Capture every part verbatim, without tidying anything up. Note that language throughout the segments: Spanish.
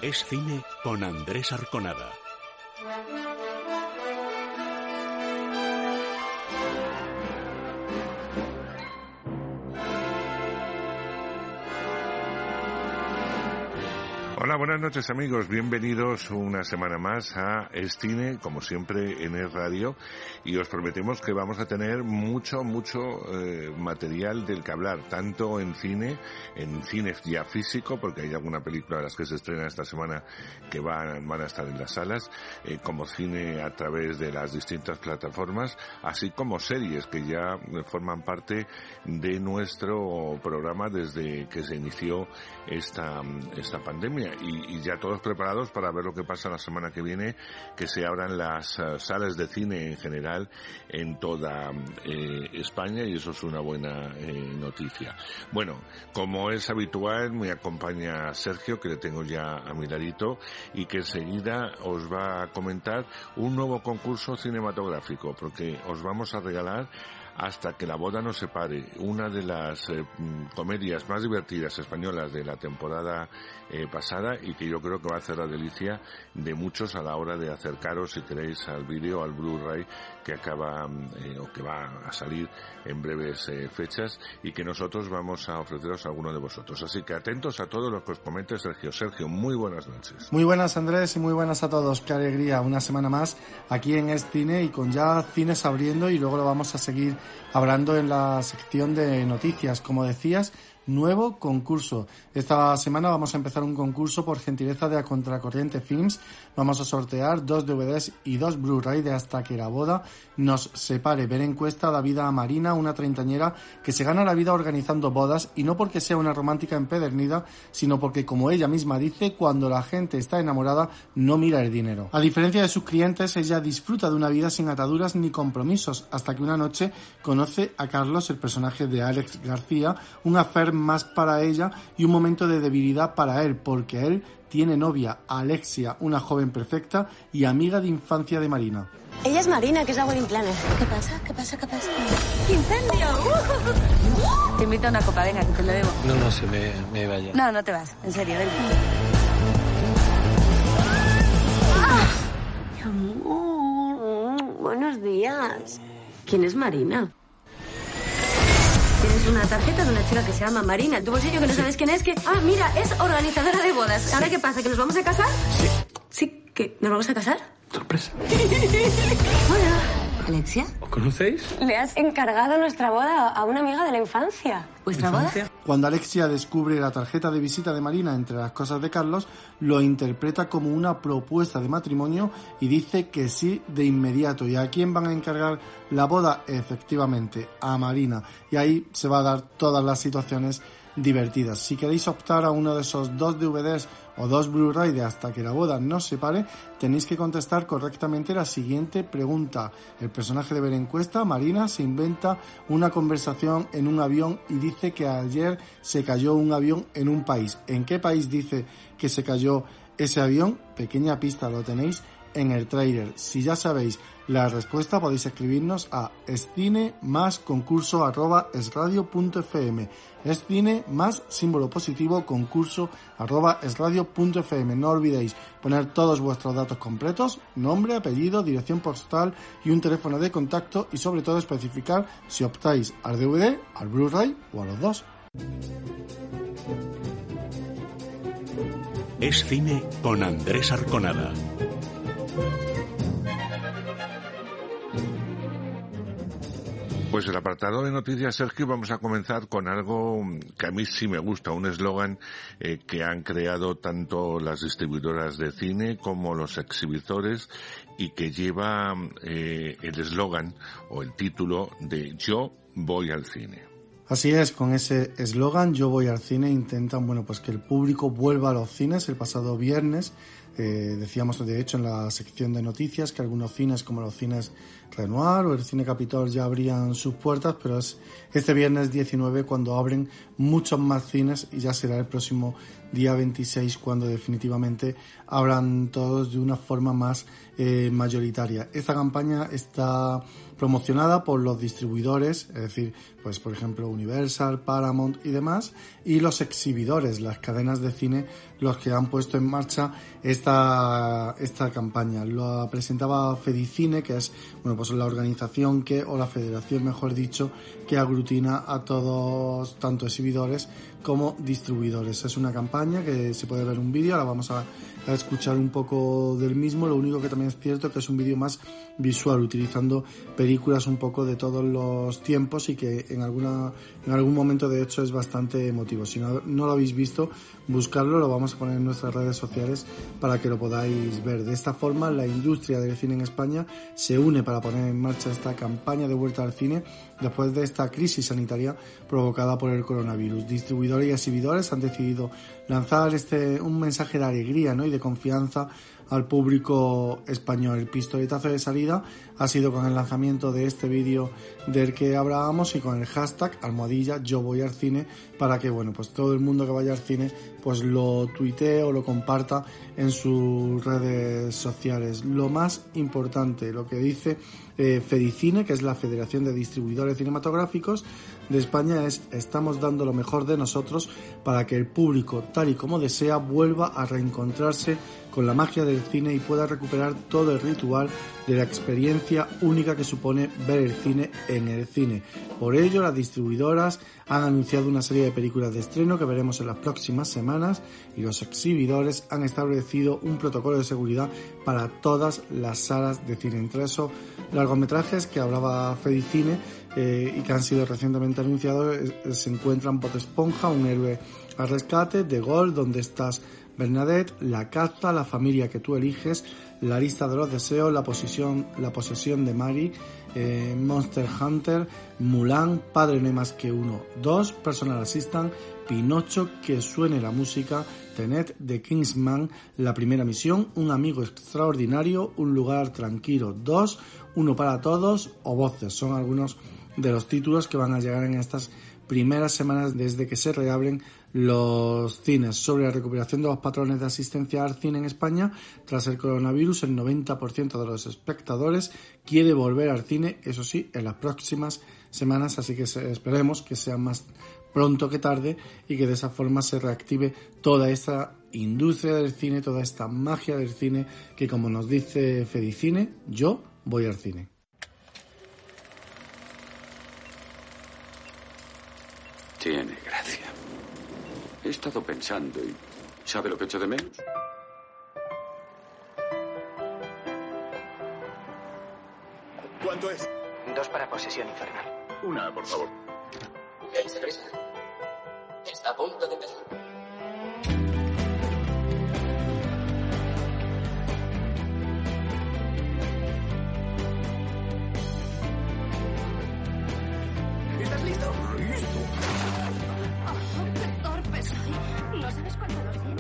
Es Cine con Andrés Arconada. Hola, buenas noches amigos, bienvenidos una semana más a Es Cine, como siempre en Es Radio, y os prometemos que vamos a tener mucho, mucho eh, material del que hablar, tanto en cine, en cine ya físico, porque hay alguna película de las que se estrena esta semana que van, van a estar en las salas, eh, como cine a través de las distintas plataformas, así como series que ya forman parte de nuestro programa desde que se inició esta, esta pandemia. Y, y ya todos preparados para ver lo que pasa la semana que viene, que se abran las uh, salas de cine en general en toda eh, España, y eso es una buena eh, noticia. Bueno, como es habitual, me acompaña Sergio, que le tengo ya a mi ladito, y que enseguida os va a comentar un nuevo concurso cinematográfico, porque os vamos a regalar Hasta que la boda nos separe, una de las eh, comedias más divertidas españolas de la temporada eh, pasada, y que yo creo que va a hacer la delicia de muchos a la hora de acercaros, si queréis, al vídeo, al Blu-ray que acaba eh, o que va a salir en breves eh, fechas, y que nosotros vamos a ofreceros a alguno de vosotros. Así que atentos a todo lo que os comente Sergio. Sergio, muy buenas noches. Muy buenas, Andrés, y muy buenas a todos. Qué alegría, una semana más aquí en Es Cine, y con ya cines abriendo, y luego lo vamos a seguir hablando en la sección de noticias. Como decías, nuevo concurso. Esta semana vamos a empezar un concurso por gentileza de A Contracorriente Films. Vamos a sortear dos D V Ds y dos Blu-ray de Hasta que la boda nos separe. Ver encuesta a la vida a Marina, una treintañera que se gana la vida organizando bodas, y no porque sea una romántica empedernida, sino porque, como ella misma dice, cuando la gente está enamorada no mira el dinero. A diferencia de sus clientes, ella disfruta de una vida sin ataduras ni compromisos, hasta que una noche conoce a Carlos, el personaje de Alex García, un affair más para ella y un momento de debilidad para él, porque él tiene novia, Alexia, una joven perfecta y amiga de infancia de Marina. Ella es Marina, que es la wedding planner. ¿Qué pasa? ¿Qué pasa? ¿Qué pasa? ¡Incendio! Uh. Te invito a una copa, venga, que te lo debo. No, no, se me, me vaya. No, no te vas, en serio, ven. ¡Ah! Mi amor, buenos días. ¿Quién es Marina? Tienes una tarjeta de una chica que se llama Marina en tu bolsillo, que no sabes quién es, que... Ah, mira, es organizadora de bodas. Sí. ¿Ahora qué pasa? ¿Que nos vamos a casar? Sí. ¿Sí? ¿Que nos vamos a casar? Sorpresa. Hola. ¿Alexia? ¿Os conocéis? Le has encargado nuestra boda a una amiga de la infancia. ¿Vuestra boda? Cuando Alexia descubre la tarjeta de visita de Marina entre las cosas de Carlos, lo interpreta como una propuesta de matrimonio y dice que sí de inmediato. ¿Y a quién van a encargar la boda? Efectivamente, a Marina. Y ahí se va a dar todas las situaciones divertidas. Si queréis optar a uno de esos dos D V Ds o dos Blu-ray de Hasta que la boda nos separe, tenéis que contestar correctamente la siguiente pregunta. El personaje de Ver encuesta, Marina, se inventa una conversación en un avión y dice que ayer se cayó un avión en un país. ¿En qué país dice que se cayó ese avión? Pequeña pista, lo tenéis en el tráiler. Si ya sabéis la respuesta, podéis escribirnos a escine más concurso arroba esradio punto fm. Escine más símbolo positivo concurso arroba esradio punto fm. No olvidéis poner todos vuestros datos completos, nombre, apellido, dirección postal y un teléfono de contacto, y sobre todo especificar si optáis al D V D, al Blu-ray o a los dos. Es Cine con Andrés Arconada. Pues el apartado de noticias, Sergio, vamos a comenzar con algo que a mí sí me gusta, un eslogan eh, que han creado tanto las distribuidoras de cine como los exhibidores, y que lleva eh, el eslogan o el título de Yo voy al cine. Así es, con ese eslogan, Yo voy al cine, intentan, bueno, pues que el público vuelva a los cines. El pasado viernes eh, decíamos, de hecho, en la sección de noticias, que algunos cines, como los cines Renoir o el Cine Capitol, ya abrían sus puertas, pero es este viernes diecinueve cuando abren muchos más cines, y ya será el próximo día veintiséis, cuando definitivamente abran todos de una forma más eh, mayoritaria. Esta campaña está promocionada por los distribuidores, es decir, pues por ejemplo Universal, Paramount y demás, y los exhibidores, las cadenas de cine, los que han puesto en marcha esta esta campaña. Lo presentaba Fedicine, que es bueno pues la organización que, o la federación mejor dicho, que aglutina a todos, tanto exhibidores como distribuidores. Es una campaña que se puede ver un vídeo, ahora vamos a, a escuchar un poco del mismo. Lo único que también es cierto que es un vídeo más visual, utilizando películas un poco de todos los tiempos, y que en alguna en algún momento de hecho es bastante emotivo. Si no, no lo habéis visto, buscarlo, lo vamos a poner en nuestras redes sociales para que lo podáis ver. De esta forma, la industria del cine en España se une para poner en marcha esta campaña de vuelta al cine después de esta crisis sanitaria provocada por el coronavirus. Distribuidores y exhibidores han decidido lanzar este un mensaje de alegría, ¿no?, y de confianza al público español. El pistoletazo de salida ha sido con el lanzamiento de este vídeo del que hablábamos y con el hashtag almohadilla yo voy al cine, para que bueno pues todo el mundo que vaya al cine pues lo tuitee o lo comparta en sus redes sociales. Lo más importante, lo que dice eh, Fedicine, que es la Federación de Distribuidores Cinematográficos de España, es: estamos dando lo mejor de nosotros para que el público, tal y como desea, vuelva a reencontrarse con la magia del cine y pueda recuperar todo el ritual de la experiencia única que supone ver el cine en el cine. Por ello, las distribuidoras han anunciado una serie de películas de estreno que veremos en las próximas semanas, y los exhibidores han establecido un protocolo de seguridad para todas las salas de cine. Entre esos largometrajes que hablaba Fedicine eh, y que han sido recientemente anunciados eh, se encuentran Bob Esponja, Un héroe al rescate, De Gaulle, ¿Dónde estás, Bernadette?, La caza, La familia que tú eliges, La lista de los deseos, La posesión, la posesión de Mary, eh, Monster Hunter, Mulan, Padre no hay más que uno dos, Personal Assistant, Pinocho, Que suene la música, Tenet, The Kingsman, La primera misión, Un amigo extraordinario, Un lugar tranquilo dos, Uno para todos o Voces. Son algunos de los títulos que van a llegar en estas primeras semanas desde que se reabren los cines. Sobre la recuperación de los patrones de asistencia al cine en España tras el coronavirus, el noventa por ciento de los espectadores quiere volver al cine, eso sí, en las próximas semanas, así que esperemos que sea más pronto que tarde y que de esa forma se reactive toda esta industria del cine, toda esta magia del cine, que, como nos dice Fedicine, yo voy al cine. Tiene gracia. He estado pensando y... ¿sabe lo que echo de menos? ¿Cuánto es? Dos para posesión infernal. Una, por favor. ¿Qué se presta? Está a punto de empezar. ¿Estás listo? ¡Listo! Oh, ¡qué torpe soy! No sabes cuánto lo siento.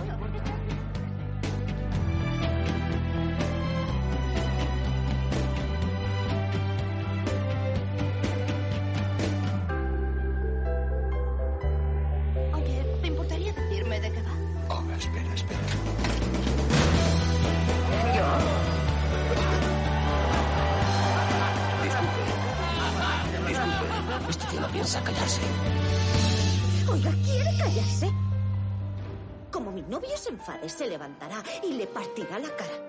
Oye, ¿te importaría decirme de qué va? Oh, espera, espera. Disculpe. Disculpe. Este tío no piensa callarse. Oiga, ¿quiere callarse? Como mi novio se enfade, se levantará y le partirá la cara.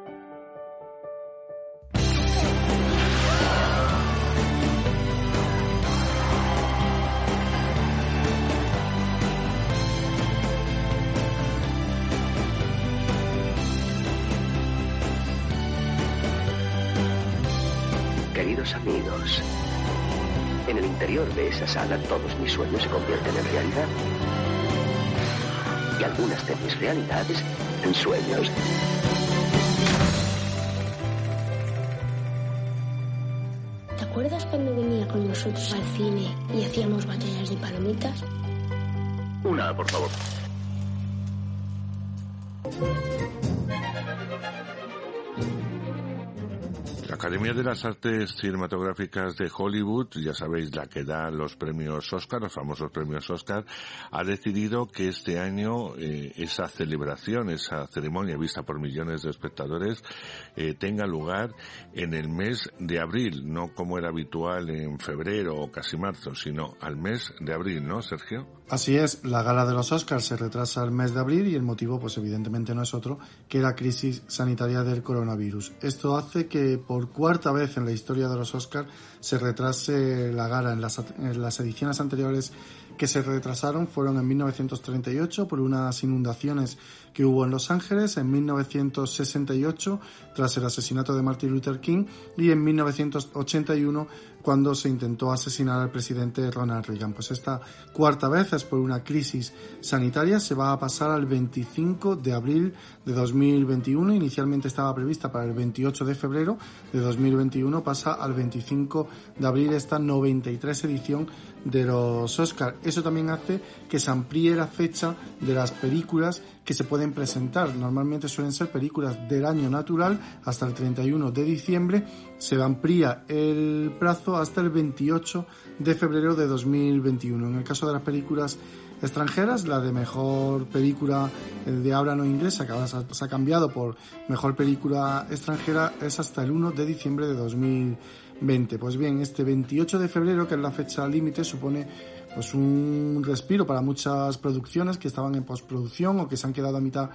Queridos amigos, en el interior de esa sala todos mis sueños se convierten en realidad. Y algunas de mis realidades en sueños. ¿Te acuerdas cuando venía con nosotros al cine y hacíamos batallas de palomitas? Una, por favor. La Academia de las Artes Cinematográficas de Hollywood, ya sabéis, la que da los premios Oscar, los famosos premios Oscar, ha decidido que este año eh, esa celebración, esa ceremonia vista por millones de espectadores, eh, tenga lugar en el mes de abril, no como era habitual en febrero o casi marzo, sino al mes de abril, ¿no, Sergio? Así es, la gala de los Oscars se retrasa al mes de abril y el motivo, pues evidentemente no es otro que la crisis sanitaria del coronavirus. Esto hace que por cuarta vez en la historia de los Oscars se retrase la gala. En las, en las ediciones anteriores que se retrasaron fueron en mil novecientos treinta y ocho por unas inundaciones que hubo en Los Ángeles, en mil novecientos sesenta y ocho tras el asesinato de Martin Luther King y en mil novecientos ochenta y uno cuando se intentó asesinar al presidente Ronald Reagan. Pues esta cuarta vez es por una crisis sanitaria, se va a pasar al veinticinco de abril de dos mil veintiuno, inicialmente estaba prevista para el veintiocho de febrero de dos mil veintiuno, pasa al veinticinco de abril esta noventa y tres edición de los Oscar. Eso también hace que se amplíe la fecha de las películas que se pueden presentar. Normalmente suelen ser películas del año natural hasta el treinta y uno de diciembre. Se amplía el plazo hasta el veintiocho de febrero de dos mil veintiuno. En el caso de las películas extranjeras, la de mejor película de habla no inglesa, que ahora se ha cambiado por mejor película extranjera, es hasta el uno de diciembre de dos mil veinte. Pues bien, este veintiocho de febrero, que es la fecha límite, supone pues un respiro para muchas producciones que estaban en postproducción o que se han quedado a mitad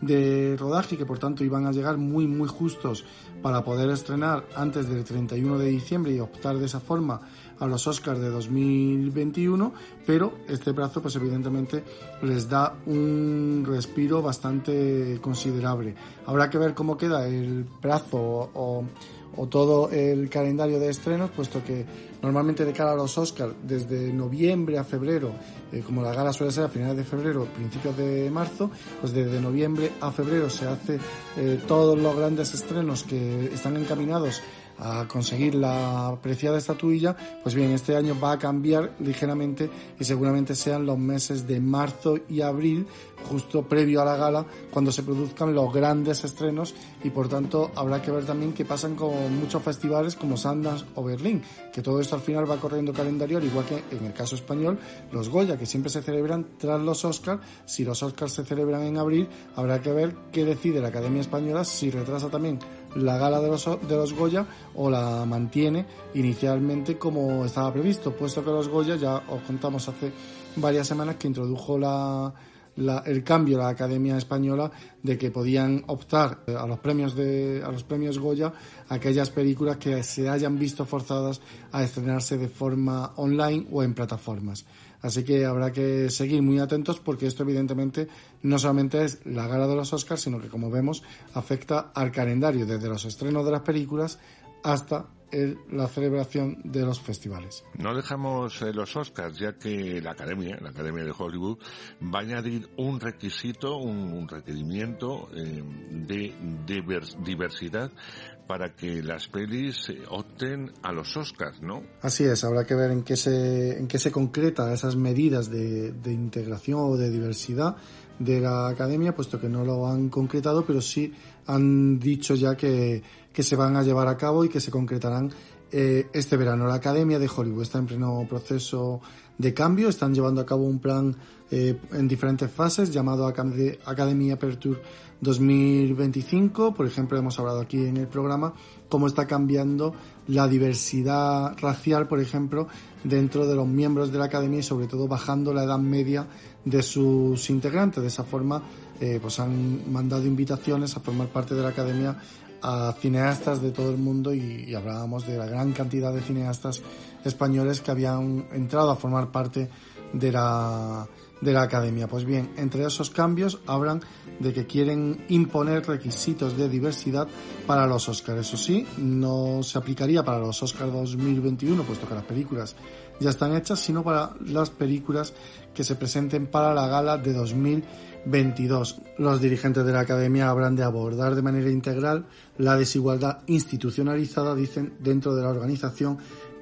de rodaje y que por tanto iban a llegar muy muy justos para poder estrenar antes del treinta y uno de diciembre y optar de esa forma a los Oscars de dos mil veintiuno, pero este plazo pues evidentemente les da un respiro bastante considerable. Habrá que ver cómo queda el plazo o, o o todo el calendario de estrenos, puesto que normalmente de cara a los Oscars, desde noviembre a febrero, eh, como la gala suele ser a finales de febrero, principios de marzo, pues desde noviembre a febrero se hace eh, todos los grandes estrenos que están encaminados a conseguir la preciada estatuilla. Pues bien, este año va a cambiar ligeramente y seguramente sean los meses de marzo y abril, justo previo a la gala, cuando se produzcan los grandes estrenos, y por tanto habrá que ver también qué pasan con muchos festivales como Sundance o Berlín, que todo esto al final va corriendo calendario, al igual que en el caso español los Goya, que siempre se celebran tras los Oscars. Si los Oscars se celebran en abril, habrá que ver qué decide la Academia Española, si retrasa también la gala de los, de los Goya o la mantiene inicialmente como estaba previsto, puesto que los Goya, ya os contamos hace varias semanas que introdujo la, la, el cambio la Academia Española de que podían optar a los premios de a los premios Goya aquellas películas que se hayan visto forzadas a estrenarse de forma online o en plataformas. Así que habrá que seguir muy atentos, porque esto evidentemente no solamente es la gala de los Oscars, sino que, como vemos, afecta al calendario desde los estrenos de las películas hasta el, la celebración de los festivales. No dejamos eh, los Oscars, ya que la Academia, la Academia de Hollywood, va a añadir un requisito, un, un requerimiento eh, de, de diversidad para que las pelis opten a los Oscars, ¿no? Así es, habrá que ver en qué se, en qué se concreta esas medidas de, de integración o de diversidad de la Academia, puesto que no lo han concretado, pero sí han dicho ya que, que se van a llevar a cabo y que se concretarán eh, este verano. La Academia de Hollywood está en pleno proceso de cambio, están llevando a cabo un plan eh, en diferentes fases llamado Academy Aperture dos mil veinticinco. Por ejemplo, hemos hablado aquí en el programa cómo está cambiando la diversidad racial, por ejemplo, dentro de los miembros de la Academia, y sobre todo bajando la edad media de sus integrantes. De esa forma, eh, pues han mandado invitaciones a formar parte de la Academia a cineastas de todo el mundo, y, y hablábamos de la gran cantidad de cineastas españoles que habían entrado a formar parte de la de la Academia. Pues bien, entre esos cambios hablan de que quieren imponer requisitos de diversidad para los Oscars. Eso sí, no se aplicaría para los Oscars dos mil veintiuno, puesto que las películas ya están hechas, sino para las películas que se presenten para la gala de dos mil veintidós. Los dirigentes de la Academia hablan de abordar de manera integral la desigualdad institucionalizada, dicen, dentro de la organización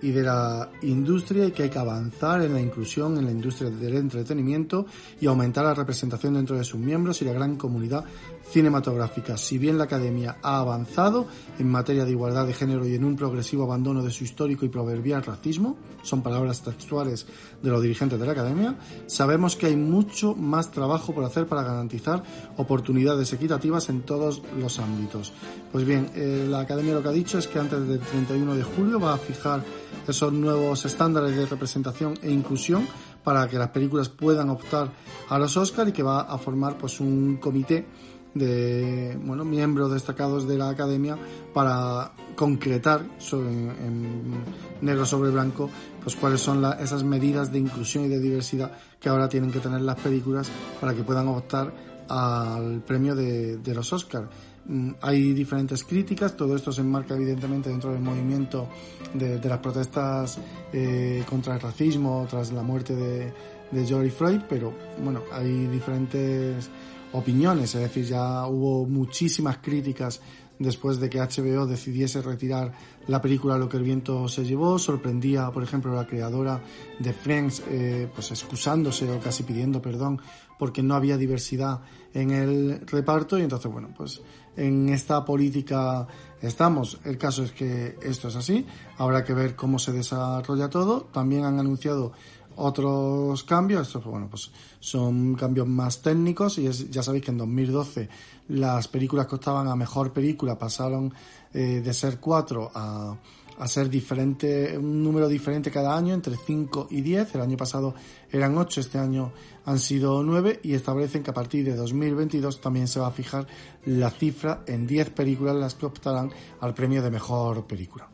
y de la industria, y que hay que avanzar en la inclusión en la industria del entretenimiento y aumentar la representación dentro de sus miembros y la gran comunidad cinematográfica. Si bien la Academia ha avanzado en materia de igualdad de género y en un progresivo abandono de su histórico y proverbial racismo, son palabras textuales de los dirigentes de la Academia, sabemos que hay mucho más trabajo por hacer para garantizar oportunidades equitativas en todos los ámbitos. Pues bien, eh, la Academia lo que ha dicho es que antes del treinta y uno de julio va a fijar esos nuevos estándares de representación e inclusión para que las películas puedan optar a los Oscar, y que va a formar pues un comité de bueno miembros destacados de la Academia para concretar sobre, en negro sobre blanco pues cuáles son la, esas medidas de inclusión y de diversidad que ahora tienen que tener las películas para que puedan optar al premio de, de los Oscar. Hay diferentes críticas, todo esto se enmarca evidentemente dentro del movimiento de, de las protestas eh, contra el racismo tras la muerte de, de George Floyd, pero bueno, hay diferentes opiniones, es decir, ya hubo muchísimas críticas después de que H B O decidiese retirar la película Lo que el viento se llevó. Sorprendía, por ejemplo, la creadora de Friends, eh, pues excusándose o casi pidiendo perdón porque no había diversidad en el reparto, y entonces, bueno, pues en esta política estamos. El caso es que esto es así, habrá que ver cómo se desarrolla todo. También han anunciado otros cambios, estos bueno pues son cambios más técnicos, y es, ya sabéis que en dos mil doce las películas que optaban a mejor película pasaron eh, de ser cuatro a, a ser diferente, un número diferente cada año, entre cinco y diez. El año pasado eran ocho, este año han sido nueve, y establecen que a partir de dos mil veintidós también se va a fijar la cifra en diez películas las que optarán al premio de mejor película.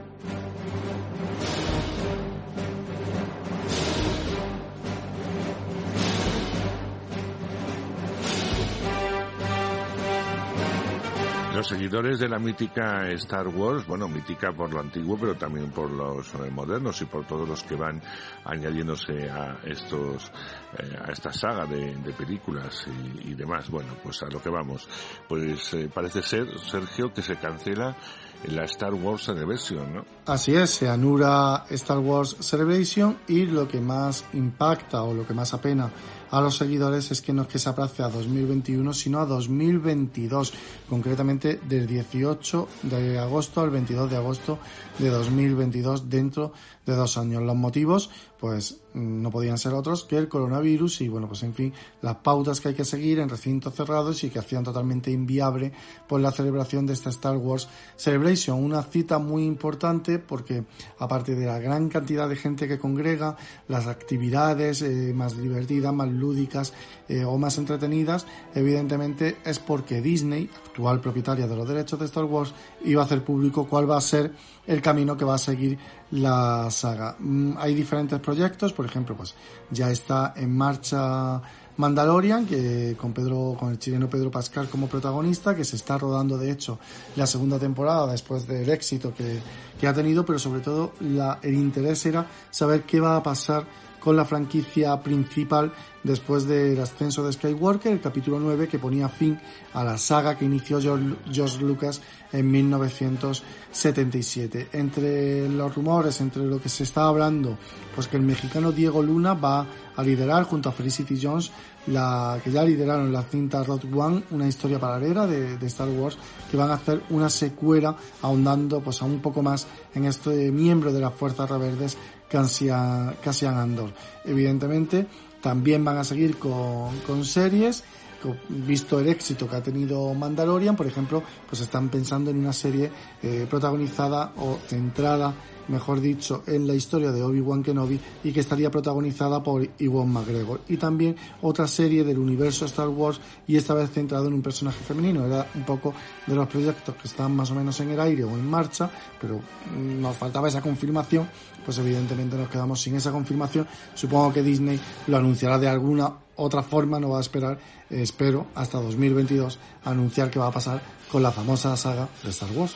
Los seguidores de la mítica Star Wars, bueno, mítica por lo antiguo, pero también por los eh, modernos y por todos los que van añadiéndose a estos, eh, a esta saga de, de películas y, y demás. Bueno, pues a lo que vamos. Pues eh, parece ser, Sergio, que se cancela la Star Wars Celebration, ¿no? Así es, se anula Star Wars Celebration, y lo que más impacta o lo que más apena a los seguidores es que no es que se aplace a dos mil veintiuno, sino a dos mil veintidós, concretamente del dieciocho de agosto al veintidós de agosto de dos mil veintidós, dentro de dos años. Los motivos, pues no podían ser otros que el coronavirus y, bueno, pues en fin, las pautas que hay que seguir en recintos cerrados y que hacían totalmente inviable pues la celebración de esta Star Wars Celebration, una cita muy importante porque, aparte de la gran cantidad de gente que congrega, las actividades eh, más divertidas, más lúdicas eh, o más entretenidas, evidentemente es porque Disney, actual propietaria de los derechos de Star Wars, iba a hacer público cuál va a ser el camino que va a seguir la saga. Mm, hay diferentes proyectos, por ejemplo, pues ya está en marcha Mandalorian, que con Pedro, con el chileno Pedro Pascal como protagonista, que se está rodando de hecho la segunda temporada después del éxito que, que ha tenido, pero sobre todo la, el interés era saber qué va a pasar con la franquicia principal después del ascenso de Skywalker, el capítulo nueve, que ponía fin a la saga que inició George, George Lucas en mil novecientos setenta y siete. Entre los rumores, entre lo que se está hablando, pues que el mexicano Diego Luna va a liderar junto a Felicity Jones, la que ya lideraron la cinta Rogue One, una historia paralela de, de Star Wars, que van a hacer una secuela ahondando pues aún un poco más en este miembro de las fuerzas rebeldes, Cassian, Cassian Andor. Evidentemente también van a seguir con, con series, con, visto el éxito que ha tenido Mandalorian, por ejemplo, pues están pensando en una serie eh, protagonizada o centrada, mejor dicho, en la historia de Obi-Wan Kenobi, y que estaría protagonizada por Ewan McGregor. Y también otra serie del universo Star Wars, y esta vez centrado en un personaje femenino. Era un poco de los proyectos que estaban más o menos en el aire o en marcha, pero nos faltaba esa confirmación, pues evidentemente nos quedamos sin esa confirmación. Supongo que Disney lo anunciará de alguna otra forma, no va a esperar, eh, espero, hasta dos mil veintidós a anunciar qué va a pasar con la famosa saga de Star Wars.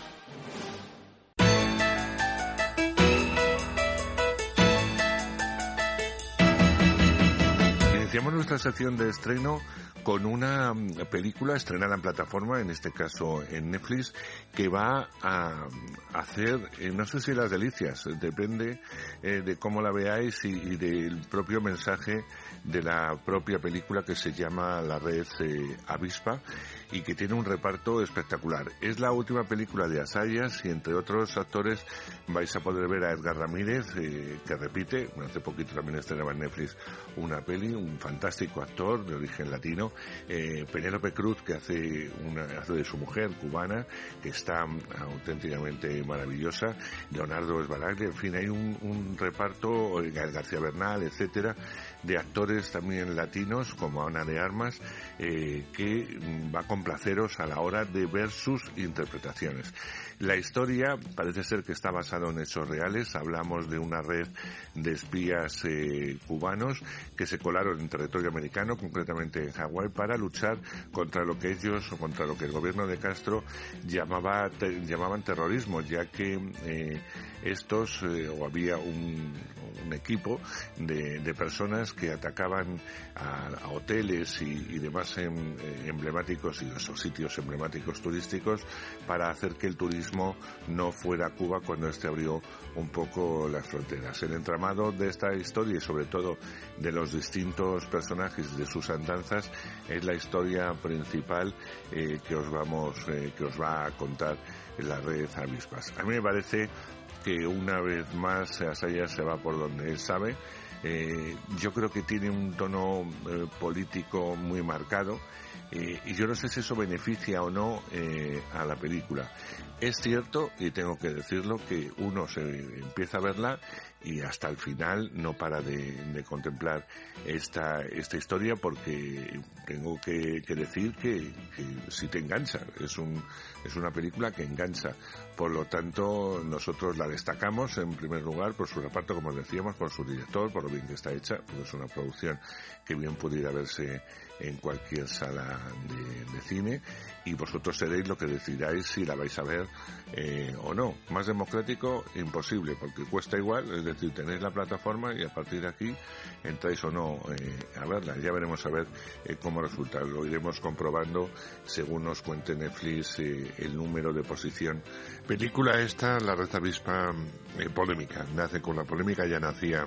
Abriremos nuestra sección de estreno con una película estrenada en plataforma, en este caso en Netflix, que va a hacer, eh, no sé si las delicias, depende eh, de cómo la veáis y, y del propio mensaje de la propia película, que se llama La Red eh, Avispa, y que tiene un reparto espectacular. Es la última película de Asayas y entre otros actores vais a poder ver a Edgar Ramírez, eh, que repite, hace poquito también estrenaba en Netflix una peli, un fantástico actor de origen latino, eh, Penélope Cruz, que hace, una, hace de su mujer cubana, que está auténticamente maravillosa, Leonardo Sbaraglia, en fin, hay un, un reparto, Gael García Bernal, etcétera, de actores también latinos como Ana de Armas, eh, que va a complaceros a la hora de ver sus interpretaciones. La historia parece ser que está basada en hechos reales. Hablamos de una red de espías eh, cubanos que se colaron en territorio americano, concretamente en Hawái, para luchar contra lo que ellos, o contra lo que el gobierno de Castro llamaba te, llamaban terrorismo, ya que eh, estos, eh, o había un, un equipo de, de personas que atacaban a, a hoteles y, y demás em, eh, emblemáticos y esos sitios emblemáticos turísticos para hacer que el turismo no fuera a Cuba cuando este abrió un poco las fronteras. El entramado de esta historia y sobre todo de los distintos personajes de sus andanzas es la historia principal eh, que os vamos, eh, que os va a contar la Red Avispas. A mí me parece que una vez más Asayas se va por donde él sabe. Eh, yo creo que tiene un tono eh, político muy marcado, eh, y yo no sé si eso beneficia o no eh, a la película. Es cierto, y tengo que decirlo, que uno se empieza a verla y hasta el final no para de, de contemplar esta esta historia, porque tengo que, que decir que, que sí te engancha. Es un es una película que engancha. Por lo tanto, nosotros la destacamos en primer lugar por su reparto, como decíamos, por su director, por lo bien que está hecha, porque es una producción que bien pudiera verse en cualquier sala de, de cine, y vosotros seréis lo que decidáis si la vais a ver eh, o no. Más democrático, imposible, porque cuesta igual, es decir, tenéis la plataforma y a partir de aquí entráis o no eh, a verla. Ya veremos a ver eh, cómo resulta. Lo iremos comprobando según nos cuente Netflix eh, el número de posición. Película esta, La Red Avispa, eh, polémica. Nace con la polémica, ya nacía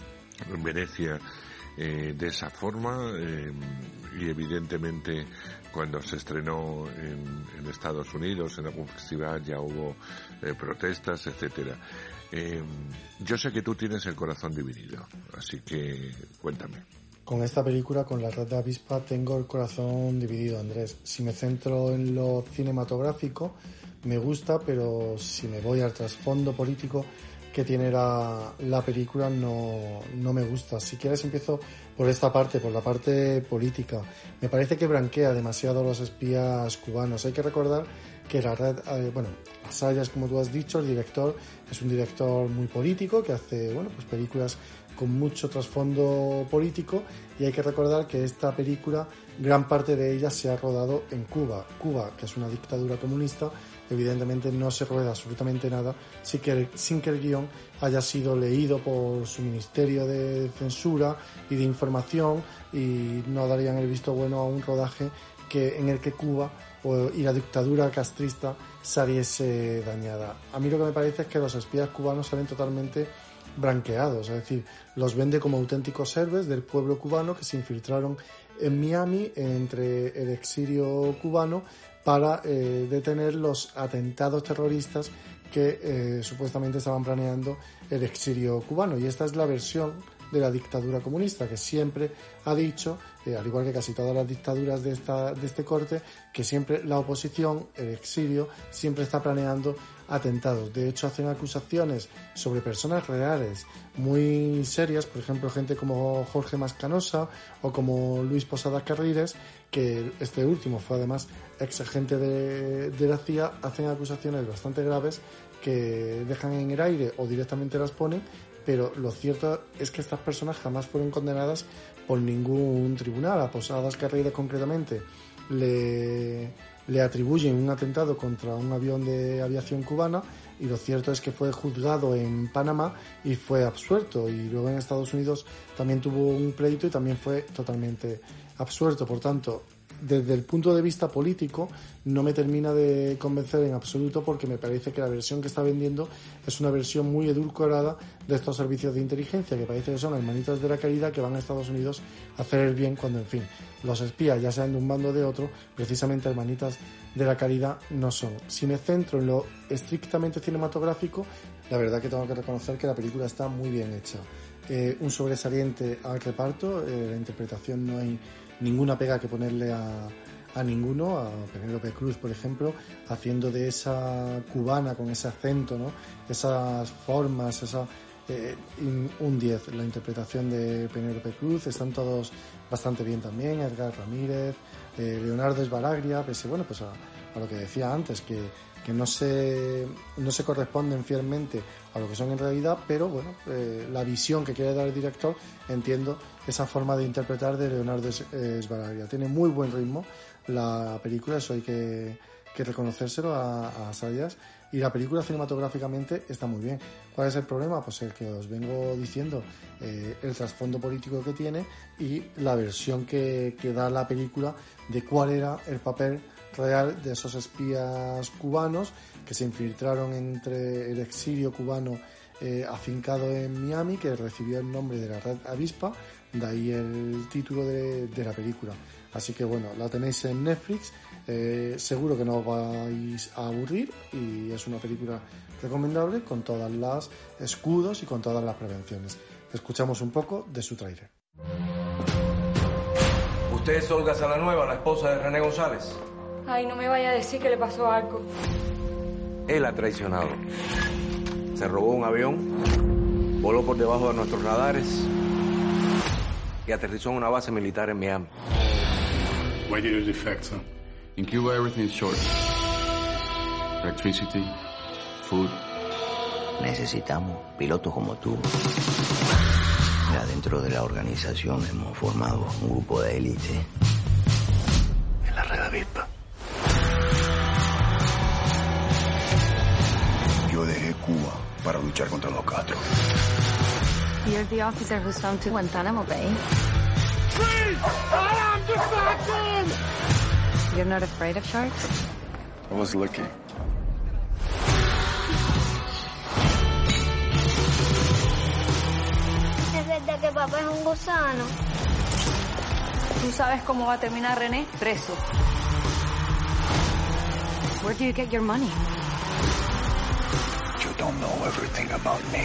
en Venecia eh, de esa forma, eh, y evidentemente cuando se estrenó en, en Estados Unidos en algún festival ya hubo eh, protestas, etcétera. Eh, yo sé que tú tienes el corazón dividido, así que cuéntame. Con esta película, con La Red de Avispa, tengo el corazón dividido, Andrés. Si me centro en lo cinematográfico, me gusta, pero si me voy al trasfondo político que tiene la, la película, no, no me gusta. Si quieres empiezo por esta parte, por la parte política. Me parece que branquea demasiado a los espías cubanos. Hay que recordar que la red, eh, bueno, Asayas, como tú has dicho, el director es un director muy político que hace, bueno, pues películas con mucho trasfondo político, y hay que recordar que esta película, gran parte de ella se ha rodado en Cuba. Cuba, que es una dictadura comunista, evidentemente no se rueda absolutamente nada sin que, sin que el guión haya sido leído por su Ministerio de Censura y de Información, y no darían el visto bueno a un rodaje que en el que Cuba o, y la dictadura castrista saliese dañada. A mí lo que me parece es que los espías cubanos salen totalmente branqueados, es decir, los vende como auténticos héroes del pueblo cubano que se infiltraron en Miami entre el exilio cubano para eh, detener los atentados terroristas que eh, supuestamente estaban planeando el exilio cubano. Y esta es la versión de la dictadura comunista, que siempre ha dicho, eh, al igual que casi todas las dictaduras de, esta, de este corte, que siempre la oposición, el exilio, siempre está planeando atentados. De hecho, hacen acusaciones sobre personas reales muy serias, por ejemplo, gente como Jorge Mascanosa o como Luis Posadas Carriles, que este último fue además ex agente de, de la C I A. Hacen acusaciones bastante graves que dejan en el aire o directamente las ponen, pero lo cierto es que estas personas jamás fueron condenadas por ningún tribunal. A Posadas Carriles concretamente le, le atribuyen un atentado contra un avión de aviación cubana y lo cierto es que fue juzgado en Panamá y fue absuelto, y luego en Estados Unidos también tuvo un pleito y también fue totalmente absuelto. Por tanto, desde el punto de vista político no me termina de convencer en absoluto, porque me parece que la versión que está vendiendo es una versión muy edulcorada de estos servicios de inteligencia, que parece que son hermanitas de la caridad que van a Estados Unidos a hacer el bien, cuando en fin, los espías, ya sean de un bando o de otro, precisamente hermanitas de la caridad no son. Si me centro en lo estrictamente cinematográfico, la verdad que tengo que reconocer que la película está muy bien hecha. Eh, un sobresaliente al reparto, eh, la interpretación no hay ninguna pega que ponerle a, a ninguno, a Penélope Cruz, por ejemplo, haciendo de esa cubana con ese acento, ¿no? Esas formas, esa eh, un diez. La interpretación de Penélope Cruz, están todos bastante bien también, Edgar Ramírez, eh, Leonardo Sbaraglia, pese, bueno, pues a, a lo que decía antes, que, que no se no se corresponden fielmente a lo que son en realidad, pero bueno, eh, la visión que quiere dar el director, entiendo esa forma de interpretar de Leonardo Sbaraglia. Tiene muy buen ritmo la película, eso hay que, que reconocérselo a, a Sayas, y la película cinematográficamente está muy bien. ¿Cuál es el problema? Pues el que os vengo diciendo, eh, el trasfondo político que tiene y la versión que, que da la película de cuál era el papel real de esos espías cubanos que se infiltraron entre el exilio cubano eh, afincado en Miami, que recibió el nombre de la Red Avispa, de ahí el título de, de la película. Así que bueno, la tenéis en Netflix, eh, seguro que no os vais a aburrir, y es una película recomendable con todas las escudos y con todas las prevenciones. Escuchamos un poco de su tráiler. ¿Usted es Olga Salanueva, la esposa de René González? Ay, no me vaya a decir que le pasó algo. Él ha traicionado. Se robó un avión, voló por debajo de nuestros radares y aterrizó en una base militar en Miami. Why did you defect, sir? In Cuba, everything's short. Electricity, food. Necesitamos pilotos como tú. Mira, dentro de la organización hemos formado un grupo de élite en la Red Avispa. Yo dejé Cuba para luchar contra los Castro. You're the officer who's found to Guantanamo Bay. Freeze! I am defecting! You're not afraid of sharks? I was lucky. ¿Es verdad que papá es un gusano? ¿Tú sabes cómo va a terminar René? Preso. Where do you get your money? You don't know everything about me.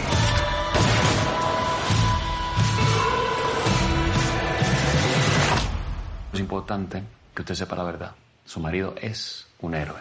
Es importante que usted sepa la verdad. Su marido es un héroe.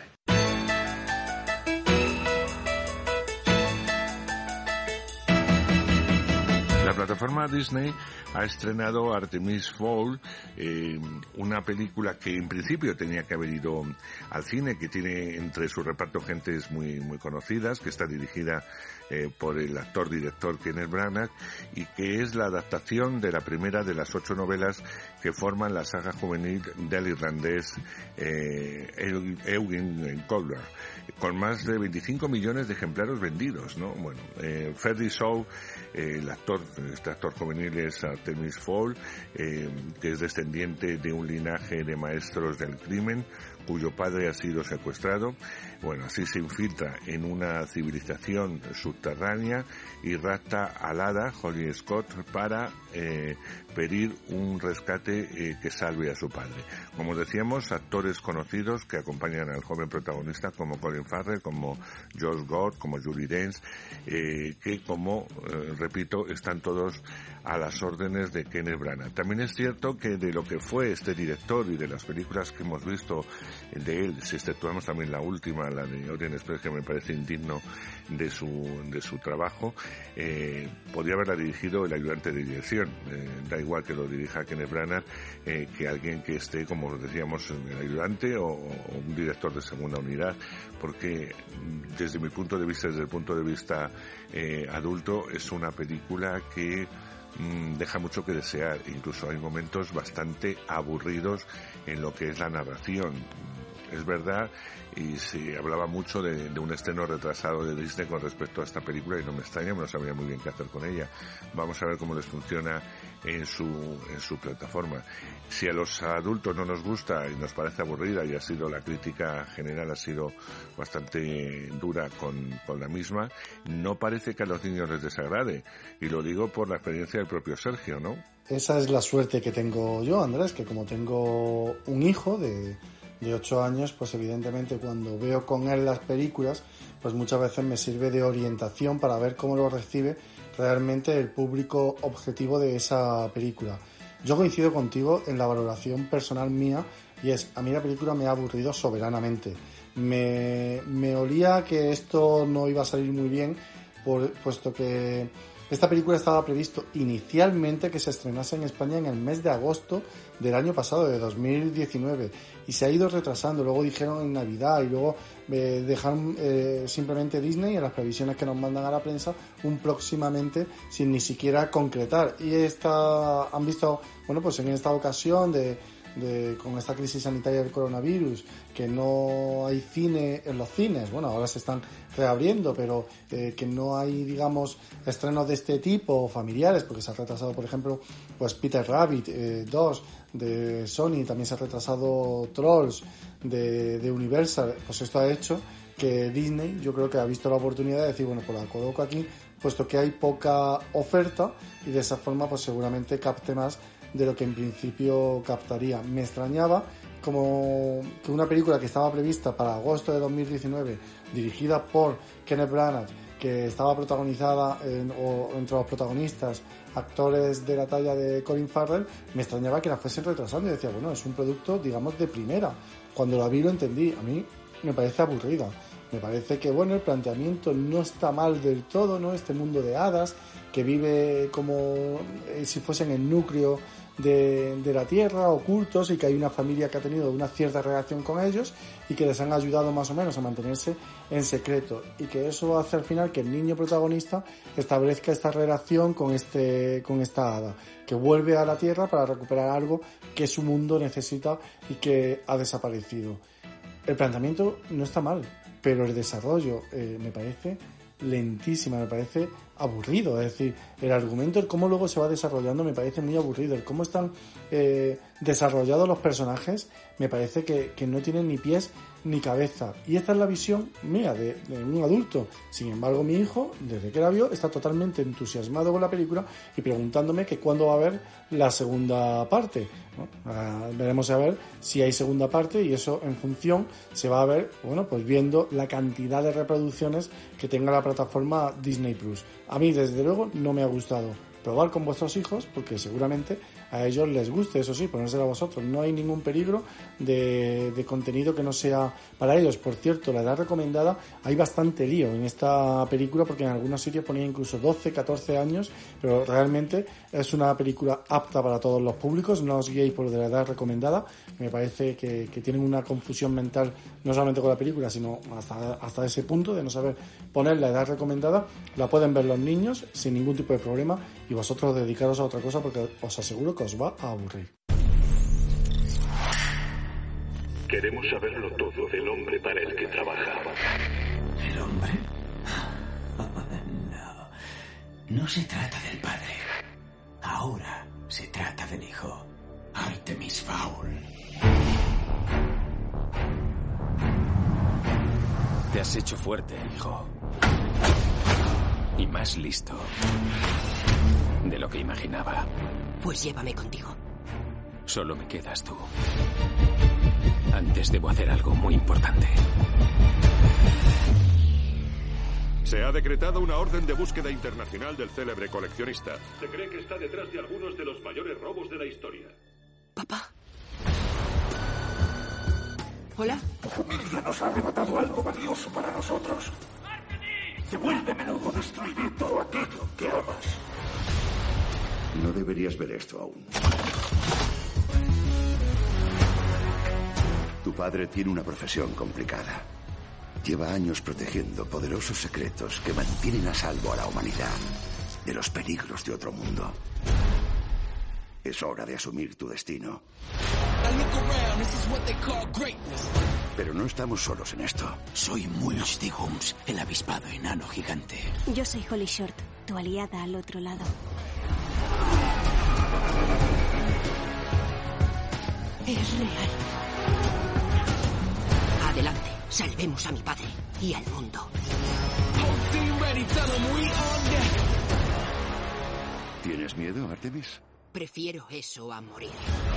La plataforma Disney ha estrenado Artemis Fowl, eh, una película que en principio tenía que haber ido al cine, que tiene entre su reparto gentes muy muy conocidas, que está dirigida eh, por el actor-director Kenneth Branagh, y que es la adaptación de la primera de las ocho novelas que forman la saga juvenil del irlandés eh, Eugene Colbert, con más de veinticinco millones de ejemplares vendidos, ¿no? Bueno, eh, Ferdy Shaw, eh, el actor, este actor juvenil es Artemis Fowl, eh, que es descendiente de un linaje de maestros del crimen, cuyo padre ha sido secuestrado. Bueno, así se infiltra en una civilización subterránea y rapta al hada Holly Scott para eh, pedir un rescate eh, que salve a su padre. Como decíamos, actores conocidos que acompañan al joven protagonista, como Colin Farrell, como Josh Gad, como Julie Dench, eh, que como, eh, repito, están todos a las órdenes de Kenneth Branagh. También es cierto que de lo que fue este director y de las películas que hemos visto de él, si exceptuamos también la última, la de Orient Express, que me parece indigno de su de su trabajo, eh, podría haberla dirigido el ayudante de dirección. Eh, da igual que lo dirija Kenneth Branagh eh, que alguien que esté, como decíamos, el ayudante o, o un director de segunda unidad, porque desde mi punto de vista, desde el punto de vista eh, adulto, es una película que deja mucho que desear. Incluso hay momentos bastante aburridos en lo que es la narración. es verdad, y se hablaba mucho de, de un estreno retrasado de Disney con respecto a esta película, y no me extraña, no sabía muy bien qué hacer con ella. Vamos a ver cómo les funciona en su, en su plataforma. Si a los adultos no nos gusta y nos parece aburrida, y ha sido la crítica general, ha sido bastante dura con, con la misma, no parece que a los niños les desagrade, y lo digo por la experiencia del propio Sergio, ¿no? Esa es la suerte que tengo yo, Andrés, que como tengo un hijo de, de ocho años, pues evidentemente cuando veo con él las películas, pues muchas veces me sirve de orientación para ver cómo lo recibe realmente el público objetivo de esa película. Yo coincido contigo en la valoración personal mía, y es, a mí la película me ha aburrido soberanamente. Me, me olía que esto no iba a salir muy bien, por, puesto que esta película estaba previsto inicialmente que se estrenase en España en el mes de agosto del año pasado, de dos mil diecinueve, y se ha ido retrasando. Luego dijeron en Navidad, y luego eh, dejaron eh, simplemente Disney en las previsiones que nos mandan a la prensa un próximamente, sin ni siquiera concretar. Y esta, han visto, bueno, pues en esta ocasión de De, con esta crisis sanitaria del coronavirus, que no hay cine en los cines, bueno, ahora se están reabriendo, pero eh, que no hay, digamos, estrenos de este tipo familiares, porque se ha retrasado, por ejemplo, pues Peter Rabbit eh, dos de Sony, también se ha retrasado Trolls de, de Universal. Pues esto ha hecho que Disney, yo creo que ha visto la oportunidad de decir, bueno, pues la coloco aquí, puesto que hay poca oferta, y de esa forma pues seguramente capte más de lo que en principio captaría. Me extrañaba como que una película que estaba prevista para agosto de dos mil diecinueve, dirigida por Kenneth Branagh, que estaba protagonizada en, o entre los protagonistas actores de la talla de Colin Farrell, me extrañaba que la fuesen retrasando, y decía, bueno, es un producto, digamos, de primera. Cuando la vi lo entendí. A mí me parece aburrida. Me parece que, bueno, el planteamiento no está mal del todo, ¿no? Este mundo de hadas que vive como eh, si fuesen el núcleo de, de la Tierra, ocultos, y que hay una familia que ha tenido una cierta relación con ellos y que les han ayudado más o menos a mantenerse en secreto, y que eso hace al final que el niño protagonista establezca esta relación con este con esta hada, que vuelve a la Tierra para recuperar algo que su mundo necesita y que ha desaparecido. El planteamiento no está mal, pero el desarrollo eh, me parece lentísima, me parece aburrido. Es decir, el argumento, el cómo luego se va desarrollando, me parece muy aburrido. El cómo están eh, desarrollados los personajes, me parece que, que no tienen ni pies ni cabeza. Y esta es la visión mía de, de un adulto. Sin embargo, mi hijo, desde que la vio, está totalmente entusiasmado con la película y preguntándome que cuándo va a haber la segunda parte, ¿no? Ah, veremos a ver si hay segunda parte, y eso en función se va a ver, bueno, pues viendo la cantidad de reproducciones que tenga la plataforma Disney Plus. A mí, desde luego, no me ha gustado. Probar con vuestros hijos, porque seguramente a ellos les guste, eso sí, ponérselo a vosotros. No hay ningún peligro de, de contenido que no sea para ellos. Por cierto, la edad recomendada, hay bastante lío en esta película, porque en algunos sitios ponía incluso doce, catorce años, pero realmente es una película apta para todos los públicos. No os guiéis por lo de la edad recomendada. Me parece que, que tienen una confusión mental, no solamente con la película, sino hasta, hasta ese punto de no saber poner la edad recomendada. La pueden ver los niños sin ningún tipo de problema, y vosotros dedicaros a otra cosa, porque os aseguro que os va a aburrir. Queremos saberlo todo del hombre para el que trabajaba. ¿El hombre? No. No se trata del padre. Ahora se trata del hijo. Artemis Fowl. Te has hecho fuerte, hijo. Y más listo de lo que imaginaba. Pues llévame contigo. Solo me quedas tú. Antes debo hacer algo muy importante. Se ha decretado una orden de búsqueda internacional del célebre coleccionista. Se cree que está detrás de algunos de los mayores robos de la historia. Papá. Hola. Tu familia nos ha arrebatado algo valioso para nosotros. Devuélvemelo o destruiré todo aquello que amas. No deberías ver esto aún. Tu padre tiene una profesión complicada. Lleva años protegiendo poderosos secretos que mantienen a salvo a la humanidad de los peligros de otro mundo. Es hora de asumir tu destino. Pero no estamos solos en esto. Soy Mulch de Gums, el avispado enano gigante. Yo soy Holly Short, tu aliada al otro lado. Es real. Adelante, salvemos a mi padre y al mundo. ¿Tienes miedo, Artemis? Prefiero eso a morir.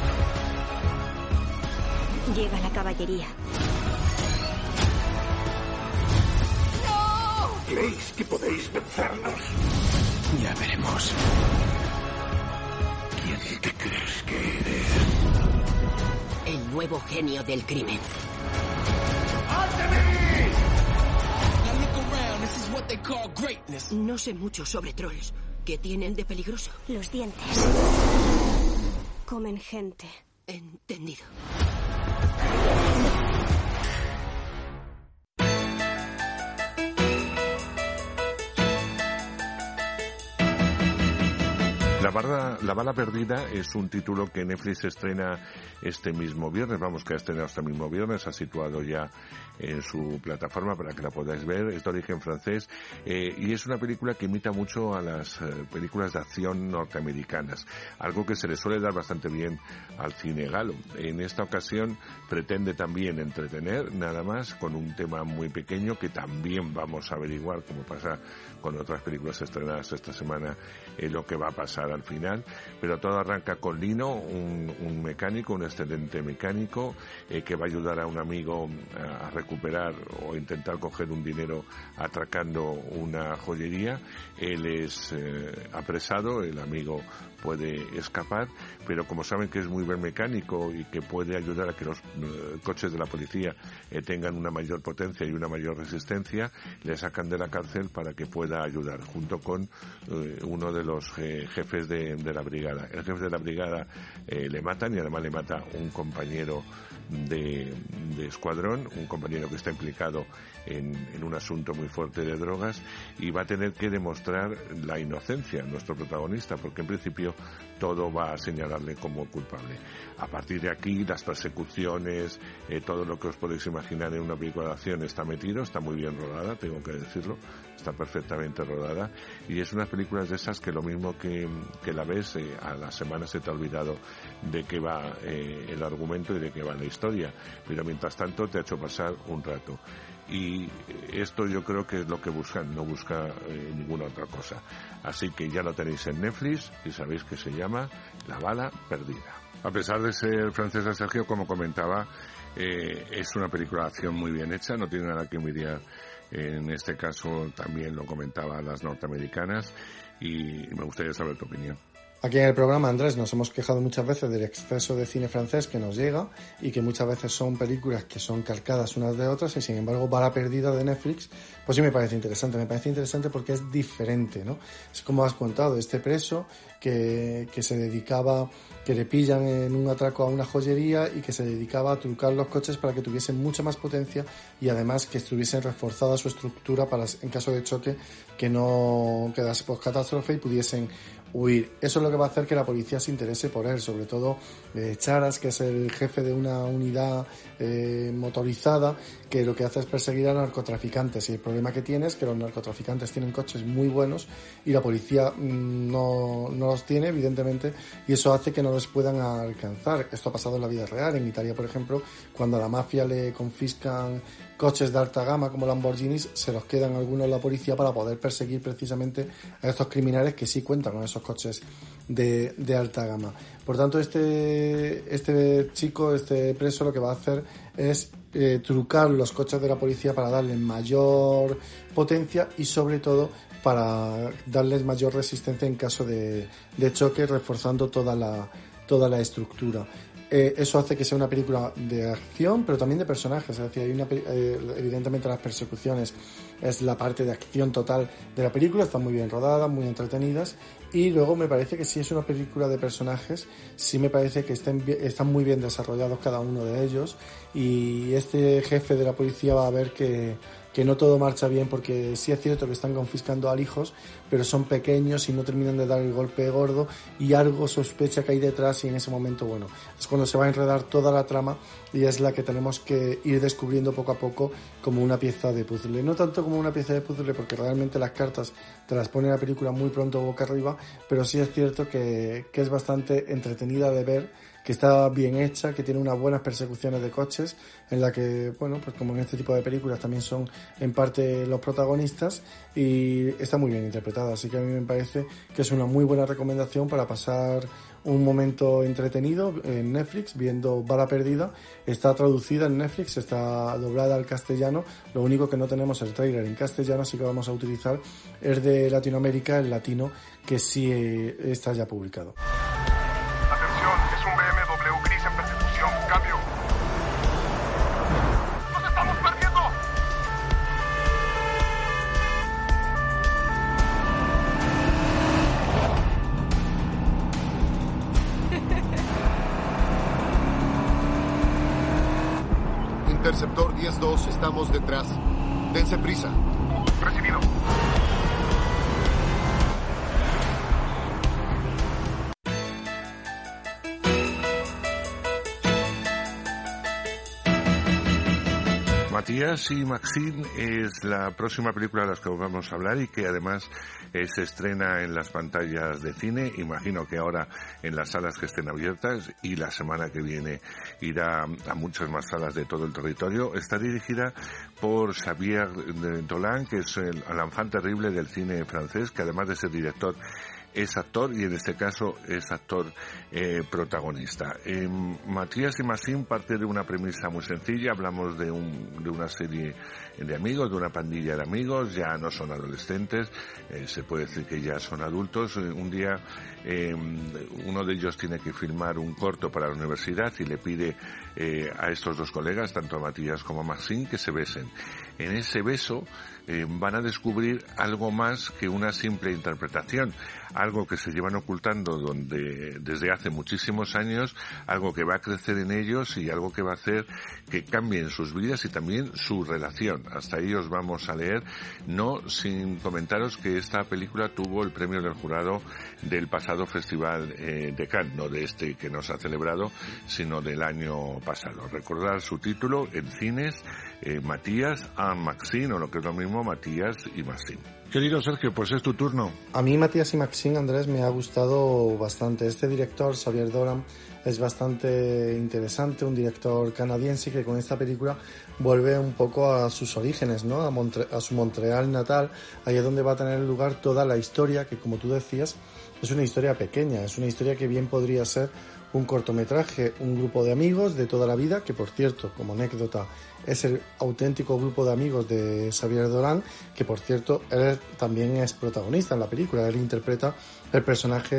Llega la caballería. ¡No! ¿Creéis que podéis vencernos? Ya veremos. ¿Quién te crees que eres? El nuevo genio del crimen. ¡Artemis! No sé mucho sobre trolls. ¿Qué tienen de peligroso? Los dientes. Comen gente. Entendido. La bala, la bala perdida es un título que Netflix estrena este mismo viernes, vamos, que ha estrenado este mismo viernes, ha situado ya en su plataforma para que la podáis ver, es de origen francés, eh, y es una película que imita mucho a las eh, películas de acción norteamericanas, algo que se le suele dar bastante bien al cine galo. En esta ocasión pretende también entretener, nada más, con un tema muy pequeño que también vamos a averiguar, como pasa con otras películas estrenadas esta semana, eh, lo que va a pasar al final, pero todo arranca con Lino, un, un mecánico, un excelente mecánico, eh, que va a ayudar a un amigo a, a recuperar o intentar coger un dinero atracando una joyería. Él es eh, apresado, el amigo puede escapar, pero como saben que es muy buen mecánico y que puede ayudar a que los eh, coches de la policía eh, tengan una mayor potencia y una mayor resistencia, le sacan de la cárcel para que pueda ayudar, junto con eh, uno de los eh, jefes de, de la brigada. El jefe de la brigada eh, le matan, y además le mata un compañero de, de escuadrón, un compañero que está implicado en, en un asunto muy fuerte de drogas, y va a tener que demostrar la inocencia nuestro protagonista, porque en principio todo va a señalarle como culpable. A partir de aquí, las persecuciones, eh, todo lo que os podéis imaginar en una película de acción está metido, está muy bien rodada, tengo que decirlo, está perfectamente rodada, y es unas películas de esas que lo mismo que, que la ves, eh, a la semana se te ha olvidado de qué va eh, el argumento y de qué va la historia, pero mientras tanto te ha hecho pasar un rato. Y esto yo creo que es lo que buscan, no busca eh, ninguna otra cosa. Así que ya lo tenéis en Netflix y sabéis que se llama La bala perdida. A pesar de ser francesa, Sergio, como comentaba, eh, es una película de acción muy bien hecha, no tiene nada que envidiar, en este caso también lo comentaba, las norteamericanas, y me gustaría saber tu opinión. Aquí en el programa, Andrés, nos hemos quejado muchas veces del exceso de cine francés que nos llega y que muchas veces son películas que son calcadas unas de otras, y sin embargo Bala perdida de Netflix, pues sí me parece interesante, me parece interesante porque es diferente, ¿no? Es como has contado, este preso que, que se dedicaba, que le pillan en un atraco a una joyería y que se dedicaba a trucar los coches para que tuviesen mucha más potencia y además que estuviesen reforzada su estructura para, en caso de choque, que no quedase por catástrofe y pudiesen huir. Eso es lo que va a hacer que la policía se interese por él, sobre todo eh, Charas, que es el jefe de una unidad eh, motorizada, que lo que hace es perseguir a narcotraficantes, y el problema que tiene es que los narcotraficantes tienen coches muy buenos y la policía mmm, no, no los tiene, evidentemente, y eso hace que no los puedan alcanzar. Esto ha pasado en la vida real, en Italia, por ejemplo, cuando a la mafia le confiscan coches de alta gama como Lamborghinis, se los quedan algunos la policía para poder perseguir precisamente a estos criminales que sí cuentan con esos coches de, de alta gama. Por tanto, este, este chico, este preso, lo que va a hacer es eh, trucar los coches de la policía para darle mayor potencia y sobre todo para darles mayor resistencia en caso de, de choque, reforzando toda la, toda la estructura. Eh, eso hace que sea una película de acción, pero también de personajes. Es decir, hay una, eh, evidentemente las persecuciones es la parte de acción total de la película, están muy bien rodadas, muy entretenidas, y luego me parece que sí es una película de personajes, sí me parece que están, están muy bien desarrollados cada uno de ellos, y este jefe de la policía va a ver que, que no todo marcha bien, porque sí es cierto que están confiscando a hijos, pero son pequeños y no terminan de dar el golpe gordo y algo sospecha que hay detrás, y en ese momento, bueno, es cuando se va a enredar toda la trama y es la que tenemos que ir descubriendo poco a poco como una pieza de puzzle. No tanto como una pieza de puzzle, porque realmente las cartas te las pone la película muy pronto boca arriba, pero sí es cierto que, que es bastante entretenida de ver, que está bien hecha, que tiene unas buenas persecuciones de coches, en la que, bueno, pues como en este tipo de películas también son en parte los protagonistas, y está muy bien interpretada, así que a mí me parece que es una muy buena recomendación para pasar un momento entretenido en Netflix viendo Bala Perdida. Está traducida en Netflix, está doblada al castellano, lo único que no tenemos el tráiler en castellano, así que vamos a utilizar el de Latinoamérica, el latino, que sí está ya publicado. Interceptor diez dos, estamos detrás. Dense prisa. Recibido. Matías y Maxine es la próxima película de la que vamos a hablar y que además eh, se estrena en las pantallas de cine, imagino que ahora en las salas que estén abiertas, y la semana que viene irá a muchas más salas de todo el territorio. Está dirigida por Xavier Dolan, que es el enfant terrible del cine francés, que además de ser director es actor, y en este caso es actor eh, protagonista. Eh, Matías y Maxine parte de una premisa muy sencilla. Hablamos de, un, de una serie de amigos, de una pandilla de amigos, ya no son adolescentes, eh, se puede decir que ya son adultos. Eh, un día eh, uno de ellos tiene que filmar un corto para la universidad y le pide eh, a estos dos colegas, tanto a Matías como a Maxine, que se besen. En ese beso eh, van a descubrir algo más que una simple interpretación, algo que se llevan ocultando donde, desde hace muchísimos años, algo que va a crecer en ellos y algo que va a hacer que cambien sus vidas y también su relación. Hasta ahí os vamos a leer, no sin comentaros que esta película tuvo el premio del jurado del pasado Festival eh, de Cannes, no de este que nos ha celebrado, sino del año pasado. Recordad su título en cines, eh, Matías and Maxine, o lo que es lo mismo, Matías y Maxine. Querido Sergio, pues es tu turno. A mí Matías y Maxine, Andrés, me ha gustado bastante. Este director, Xavier Dolan, es bastante interesante, un director canadiense que con esta película vuelve un poco a sus orígenes, ¿no? A, Montre- a su Montreal natal, ahí es donde va a tener lugar toda la historia, que como tú decías, es una historia pequeña, es una historia que bien podría ser un cortometraje, un grupo de amigos de toda la vida, que por cierto, como anécdota, es el auténtico grupo de amigos de Xavier Dolan, que por cierto, él también es protagonista en la película, él interpreta el personaje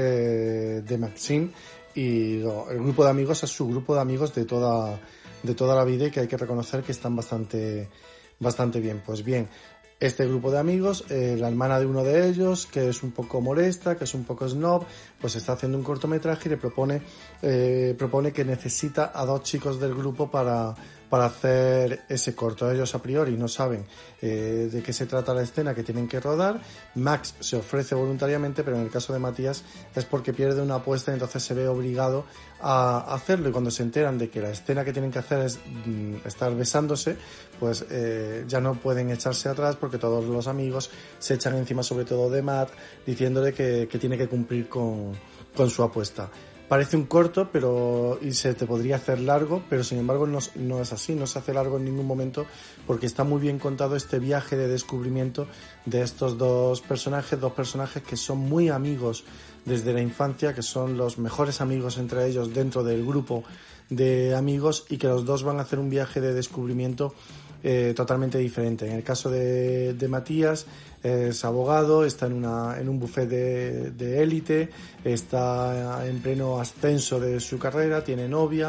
de Maxine, y no, el grupo de amigos es su grupo de amigos de toda, de toda la vida, y que hay que reconocer que están bastante, bastante bien. Pues bien, este grupo de amigos, eh, la hermana de uno de ellos, que es un poco molesta, que es un poco snob, pues está haciendo un cortometraje y le propone, eh, propone que necesita a dos chicos del grupo para, para hacer ese corto. Ellos a priori no saben eh, de qué se trata la escena que tienen que rodar. Max se ofrece voluntariamente, pero en el caso de Matías es porque pierde una apuesta y entonces se ve obligado a hacerlo, y cuando se enteran de que la escena que tienen que hacer es mm, estar besándose, pues eh, ya no pueden echarse atrás, porque todos los amigos se echan encima, sobre todo de Matt, diciéndole que, que tiene que cumplir con, con su apuesta. Parece un corto, pero y se te podría hacer largo, pero sin embargo no, no es así, no se hace largo en ningún momento, porque está muy bien contado este viaje de descubrimiento de estos dos personajes, dos personajes que son muy amigos desde la infancia, que son los mejores amigos entre ellos dentro del grupo de amigos, y que los dos van a hacer un viaje de descubrimiento eh, totalmente diferente. En el caso de, de Matías, es abogado, está en una en un buffet de, de élite, está en pleno ascenso de su carrera, tiene novia,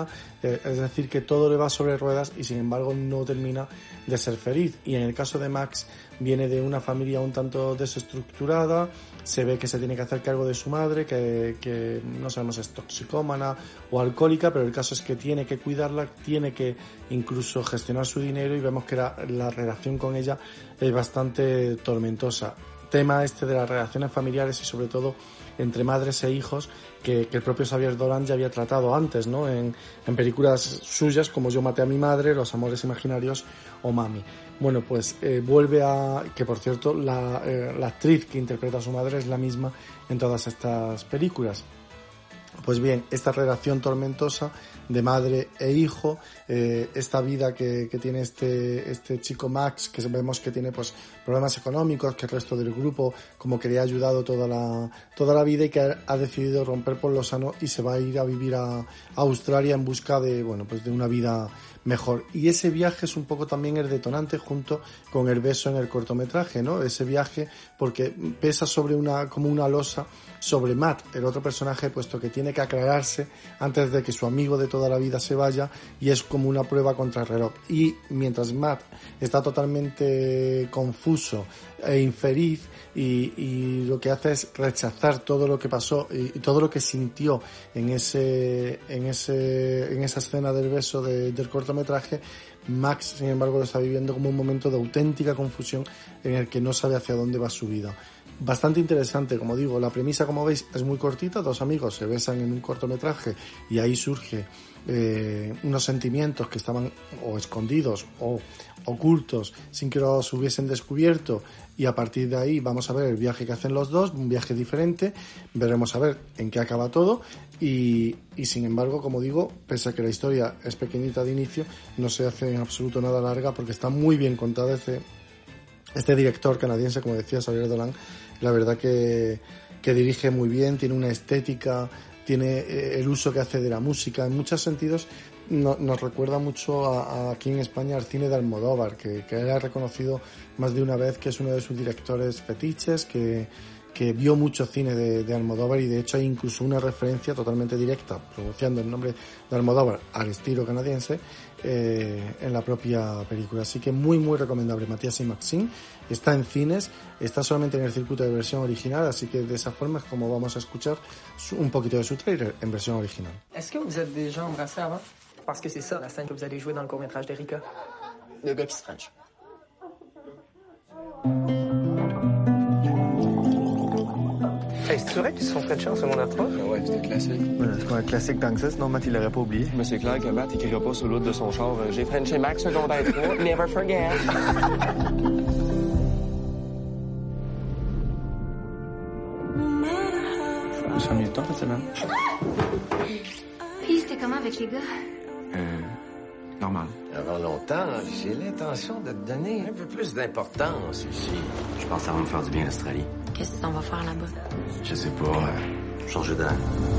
Eh, es decir, que todo le va sobre ruedas y sin embargo no termina de ser feliz. Y en el caso de Max, viene de una familia un tanto desestructurada, se ve que se tiene que hacer cargo de su madre, que, que no sabemos si es toxicómana o alcohólica, pero el caso es que tiene que cuidarla, tiene que incluso gestionar su dinero, y vemos que la, la relación con ella es bastante tormentosa. Tema este de las relaciones familiares y sobre todo entre madres e hijos, que, que el propio Xavier Dolan ya había tratado antes, ¿no? En, en películas suyas como Yo maté a mi madre, Los amores imaginarios o Mami. Bueno, pues eh, vuelve a... que por cierto, la, eh, la actriz que interpreta a su madre es la misma en todas estas películas. Pues bien, esta relación tormentosa de madre e hijo, eh, esta vida que, que tiene este, este chico Max, que vemos que tiene pues problemas económicos, que el resto del grupo como que le ha ayudado toda la, toda la vida, y que ha, ha decidido romper por lo sano y se va a ir a vivir a, a Australia en busca de, bueno, pues de una vida mejor. Y ese viaje es un poco también el detonante junto con el beso en el cortometraje, ¿no? Ese viaje porque pesa sobre una, como una losa sobre Matt, el otro personaje, puesto que tiene que aclararse antes de que su amigo de toda la vida se vaya, y es como una prueba contra el reloj. Y mientras Matt está totalmente confuso e infeliz, y, y lo que hace es rechazar todo lo que pasó y, y todo lo que sintió en ese, en ese, en esa escena del beso de, del cortometraje, Max, sin embargo, lo está viviendo como un momento de auténtica confusión en el que no sabe hacia dónde va su vida. Bastante interesante, como digo, la premisa, como veis, es muy cortita. Dos amigos se besan en un cortometraje y ahí surge eh, unos sentimientos que estaban o escondidos o ocultos sin que los hubiesen descubierto, y a partir de ahí vamos a ver el viaje que hacen los dos, un viaje diferente, veremos a ver en qué acaba todo, y, y sin embargo, como digo, pese a que la historia es pequeñita de inicio, no se hace en absoluto nada larga porque está muy bien contada. Este, este director canadiense, como decía, Xavier Dolan, la verdad que, que dirige muy bien, tiene una estética, tiene eh, el uso que hace de la música, en muchos sentidos no, nos recuerda mucho a, a aquí en España al cine de Almodóvar, que, que él ha reconocido más de una vez que es uno de sus directores fetiches, que, que vio mucho cine de, de Almodóvar, y de hecho hay incluso una referencia totalmente directa, pronunciando el nombre de Almodóvar al estilo canadiense, eh, en la propia película. Así que muy muy recomendable. Matías y Maxine está en cines, está solamente en el circuito de versión original, así que de esa forma es como vamos a escuchar su, un poquito de su trailer en versión original. Est-ce que vous êtes déjà embrassé avant? Parce que c'est ça la scène que vous allez jouer dans le court-métrage d'Erika. Le gars qui se French. Hey, c'est vrai qu'ils se sont Frenchés en secondaire trois? Ouais, c'était classique. Ouais, c'est pas un classique tant que ça, sinon Matt il l'aurait pas oublié. Mais c'est clair que Matt il criera pas sur l'autre de son char. J'ai Frenché Max secondaire trois, never forget. Je me suis ennuyé de temps cette semaine. Puis c'était comment avec les gars? Euh... normal. Avant longtemps, j'ai l'intention de te donner un peu plus d'importance ici. Je pense que ça va me faire du bien l'Australie. Qu'est-ce qu'on va faire là-bas? Je sais pas, euh, changer d'air.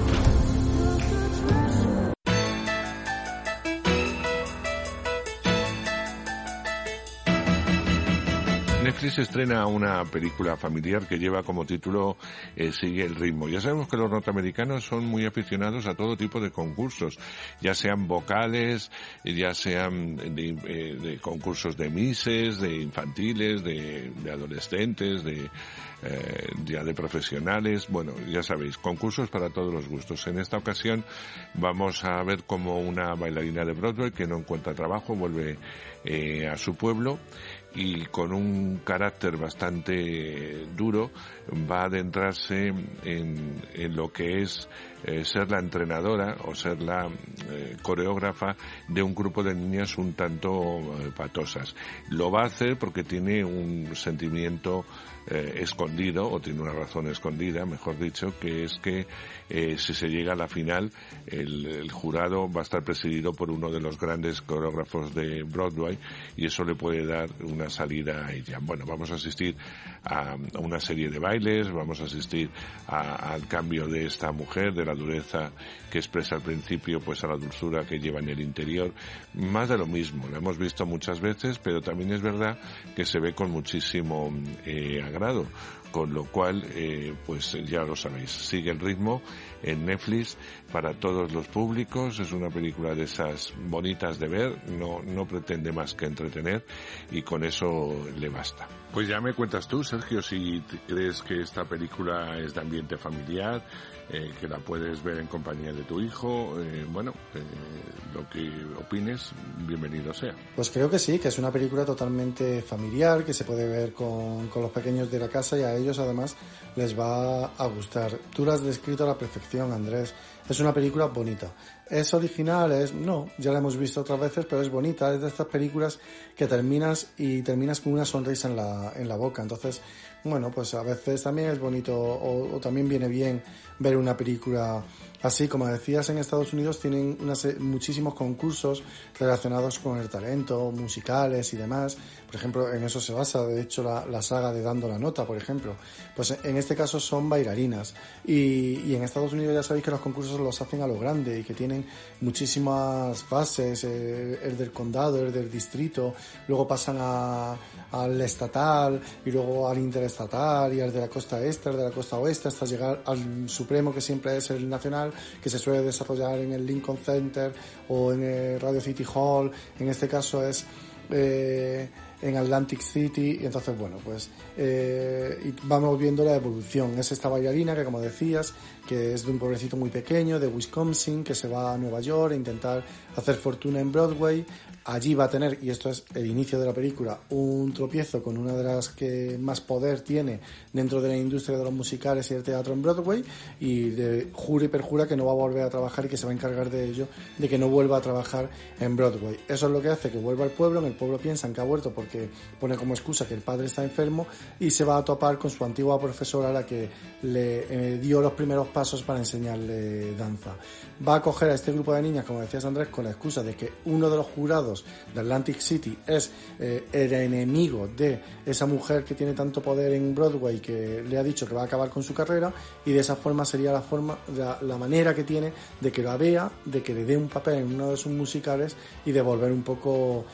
Netflix estrena una película familiar que lleva como título eh, Sigue el ritmo. Ya sabemos que los norteamericanos son muy aficionados a todo tipo de concursos, ya sean vocales, ya sean de, eh, de concursos de misses, de infantiles, de, de adolescentes, de eh, ya de profesionales. Bueno, ya sabéis, concursos para todos los gustos. En esta ocasión vamos a ver cómo una bailarina de Broadway que no encuentra trabajo vuelve eh, a su pueblo, y con un carácter bastante duro va a adentrarse en, en lo que es eh, ser la entrenadora o ser la eh, coreógrafa de un grupo de niñas un tanto eh, patosas. Lo va a hacer porque tiene un sentimiento eh, escondido, o tiene una razón escondida, mejor dicho, que es que eh, si se llega a la final, el, el jurado va a estar presidido por uno de los grandes coreógrafos de Broadway, y eso le puede dar una salida a ella. Bueno, vamos a asistir a, a una serie de bailes, vamos a asistir a, al cambio de esta mujer, de la dureza que expresa al principio, pues a la dulzura que lleva en el interior. Más de lo mismo, lo hemos visto muchas veces, pero también es verdad que se ve con muchísimo eh, agrado. con lo cual, eh, pues ya lo sabéis, sigue el ritmo en Netflix para todos los públicos. Es una película de esas bonitas de ver, no, no pretende más que entretener y con eso le basta. Pues ya me cuentas tú, Sergio, si crees que esta película es de ambiente familiar, eh, que la puedes ver en compañía de tu hijo, eh, bueno, eh, lo que opines, bienvenido sea. Pues creo que sí, que es una película totalmente familiar, que se puede ver con, con los pequeños de la casa y a ellos además les va a gustar. Tú lo has descrito a la perfección, Andrés. Es una película bonita. ¿Es original? Es no, ya la hemos visto otras veces, pero es bonita. Es de estas películas que terminas y terminas con una sonrisa en la, en la boca. Entonces, bueno, pues a veces también es bonito o, o también viene bien ver una película así. Como decías, en Estados Unidos tienen unas, muchísimos concursos relacionados con el talento, musicales y demás. Por ejemplo, en eso se basa, de hecho, la, la saga de Dando la Nota, por ejemplo. Pues en este caso son bailarinas. Y, y en Estados Unidos ya sabéis que los concursos los hacen a lo grande y que tienen muchísimas fases, eh, el del condado, el del distrito, luego pasan a, al estatal y luego al interestatal y al de la costa este, al de la costa oeste, hasta llegar al supremo, que siempre es el nacional, que se suele desarrollar en el Lincoln Center o en el Radio City Hall. En este caso es eh, en Atlantic City, y entonces bueno, pues eh, y vamos viendo la evolución. Es esta bailarina que, como decías, que es de un pueblecito muy pequeño de Wisconsin, que se va a Nueva York a intentar hacer fortuna en Broadway. Allí va a tener, y esto es el inicio de la película, un tropiezo con una de las que más poder tiene dentro de la industria de los musicales y el teatro en Broadway, y de, jura y perjura que no va a volver a trabajar y que se va a encargar de ello, de que no vuelva a trabajar en Broadway. Eso es lo que hace que vuelva al pueblo. En el pueblo piensan que ha vuelto porque pone como excusa que el padre está enfermo, y se va a topar con su antigua profesora, a la que le eh, dio los primeros pasos para enseñarle danza. Va a coger a este grupo de niñas, como decías, Andrés, con la excusa de que uno de los jurados de Atlantic City es eh, el enemigo de esa mujer que tiene tanto poder en Broadway, que le ha dicho que va a acabar con su carrera, y de esa forma sería la forma, la, la manera que tiene de que la vea, de que le dé un papel en uno de sus musicales y de volver un poco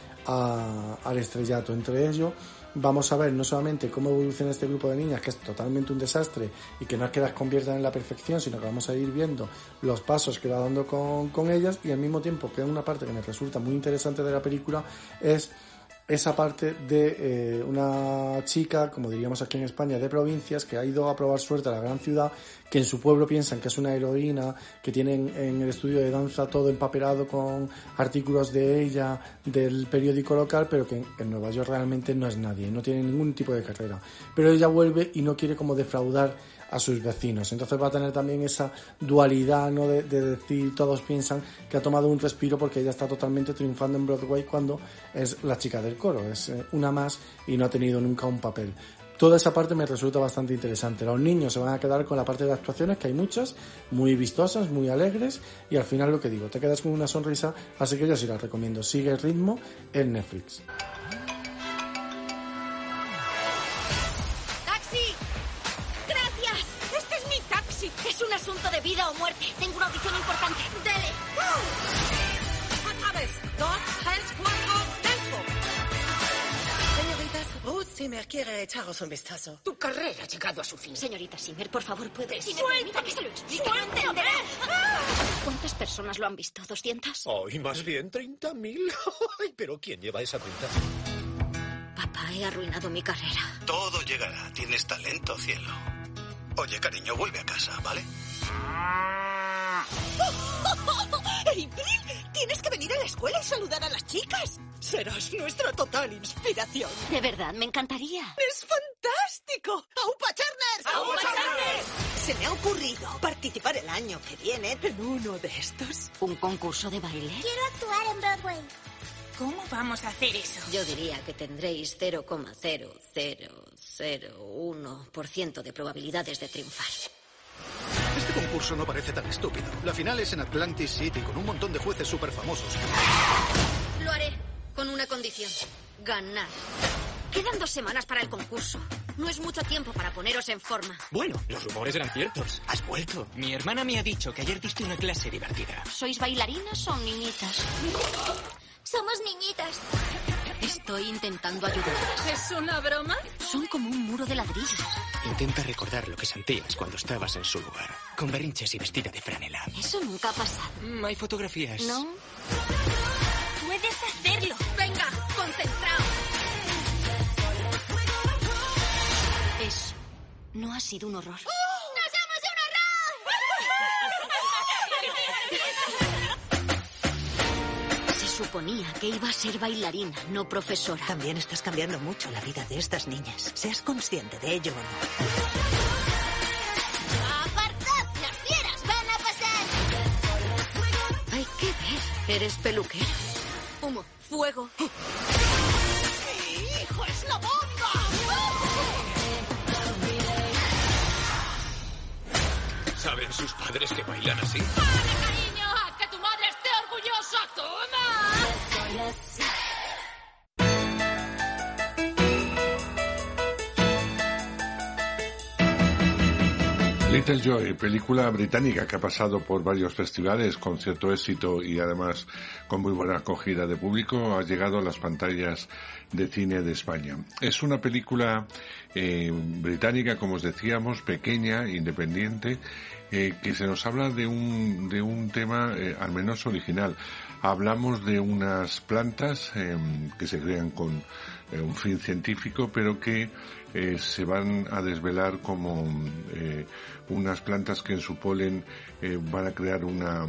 a, al estrellato. Entre ellos vamos a ver no solamente cómo evoluciona este grupo de niñas, que es totalmente un desastre y que no es que las conviertan en la perfección, sino que vamos a ir viendo los pasos que va dando con, con ellas, y al mismo tiempo, que es una parte que me resulta muy interesante de la película, es esa parte de eh, una chica, como diríamos aquí en España, de provincias, que ha ido a probar suerte a la gran ciudad, que en su pueblo piensan que es una heroína, que tienen en el estudio de danza todo empapelado con artículos de ella, del periódico local, pero que en, en Nueva York realmente no es nadie, no tiene ningún tipo de carrera. Pero ella vuelve y no quiere como defraudar a sus vecinos. Entonces va a tener también esa dualidad, ¿no? De, de decir, todos piensan que ha tomado un respiro porque ella está totalmente triunfando en Broadway, cuando es la chica del coro, es una más y no ha tenido nunca un papel. Toda esa parte me resulta bastante interesante. Los niños se van a quedar con la parte de actuaciones, que hay muchas, muy vistosas, muy alegres, y al final lo que digo, te quedas con una sonrisa, así que yo sí las recomiendo. Sigue el ritmo en Netflix. Es un asunto de vida o muerte. Tengo una audición importante. ¡Dele! Otra vez. Dos, tres, cuatro, cinco. Señoritas, Ruth Zimmer quiere echaros un vistazo. Tu carrera ha llegado a su fin. Señorita Zimmer, por favor, puede... Si me permite que se lo explique, no entenderá. ¿Cuántas personas lo han visto? ¿doscientas? Ay, más bien treinta mil. Ay, pero ¿quién lleva esa pinta? Papá, he arruinado mi carrera. Todo llegará. Tienes talento, cielo. Oye, cariño, vuelve a casa, ¿vale? ¡Ey, Bill! Tienes que venir a la escuela y saludar a las chicas. Serás nuestra total inspiración. De verdad, me encantaría. ¡Es fantástico! ¡Aupa Charners! ¡Aupa Charners! Se me ha ocurrido participar el año que viene en uno de estos. ¿Un concurso de baile? Quiero actuar en Broadway. ¿Cómo vamos a hacer eso? Yo diría que tendréis cero coma cero cero cero uno por ciento de probabilidades de triunfar. Este concurso no parece tan estúpido. La final es en Atlantic City, con un montón de jueces súper famosos. Lo haré, con una condición. Ganar. Quedan dos semanas para el concurso. No es mucho tiempo para poneros en forma. Bueno, los rumores eran ciertos. Has vuelto. Mi hermana me ha dicho que ayer diste una clase divertida. ¿Sois bailarinas o niñitas? Somos niñitas. Estoy intentando ayudarlas. ¿Es una broma? Son como un muro de ladrillos. Intenta recordar lo que sentías cuando estabas en su lugar, con berrinches y vestida de franela. Eso nunca ha pasado. Mm, hay fotografías. ¿No? Puedes hacerlo. Venga, concentraos. Eso no ha sido un horror. ¡Nos hemos un horror! Se suponía que iba a ser bailarina, no profesora. También estás cambiando mucho la vida de estas niñas. Seas consciente de ello o no. ¡Apartad! ¡Las fieras van a pasar! Hay que ver. Eres peluquera. Humo, fuego. ¡Mi hijo es la bomba! ¿Saben sus padres que bailan así? ¡Vale, cariño! ¡Haz que tu madre esté orgullosa! ¡Toma! Little Joy, película británica que ha pasado por varios festivales con cierto éxito y además con muy buena acogida de público, ha llegado a las pantallas de cine de España. Es una película eh, británica, como os decíamos, pequeña, independiente, eh, que se nos habla de un, de un tema eh, al menos original. Hablamos de unas plantas eh, que se crean con eh, un fin científico, pero que eh, se van a desvelar como eh, unas plantas que en su polen eh, van a crear una,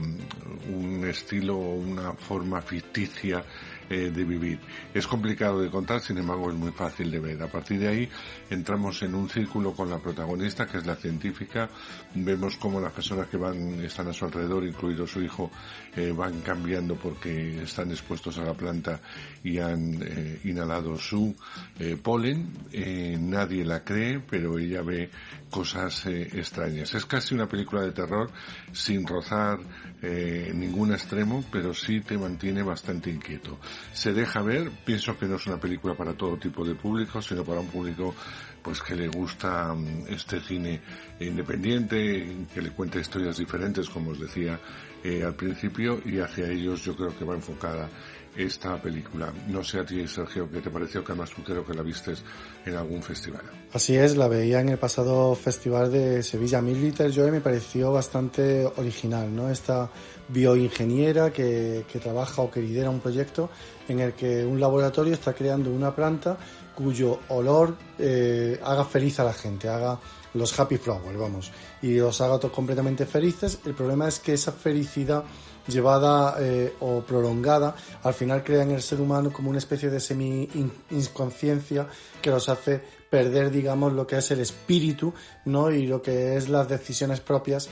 un estilo o una forma ficticia eh, de vivir. Es complicado de contar, sin embargo es muy fácil de ver. A partir de ahí entramos en un círculo con la protagonista, que es la científica. Vemos cómo las personas que van están a su alrededor, incluido su hijo, eh, van cambiando porque están expuestos a la planta y han eh, inhalado su eh, polen. Eh, nadie la cree, pero ella ve cosas eh, extrañas. Es casi una película de terror sin rozar eh, ningún extremo, pero sí te mantiene bastante inquieto. Se deja ver. Pienso que no es una película para todo tipo de público, sino para un público pues que le gusta este cine independiente, que le cuenta historias diferentes, como os decía eh, al principio, y hacia ellos yo creo que va enfocada esta película. No sé a ti, Sergio, ¿qué te pareció? Que además tú creo que la vistes en algún festival. Así es, la veía en el pasado festival de Sevilla. A mí Little Joy me pareció bastante original, ¿no? Esta bioingeniera que, que trabaja o que lidera un proyecto en el que un laboratorio está creando una planta cuyo olor eh, haga feliz a la gente, haga los happy flowers, vamos, y los haga todos completamente felices. El problema es que esa felicidad llevada eh, o prolongada al final crea en el ser humano como una especie de semi-inconsciencia que los hace perder, digamos, lo que es el espíritu, ¿no? Y lo que es las decisiones propias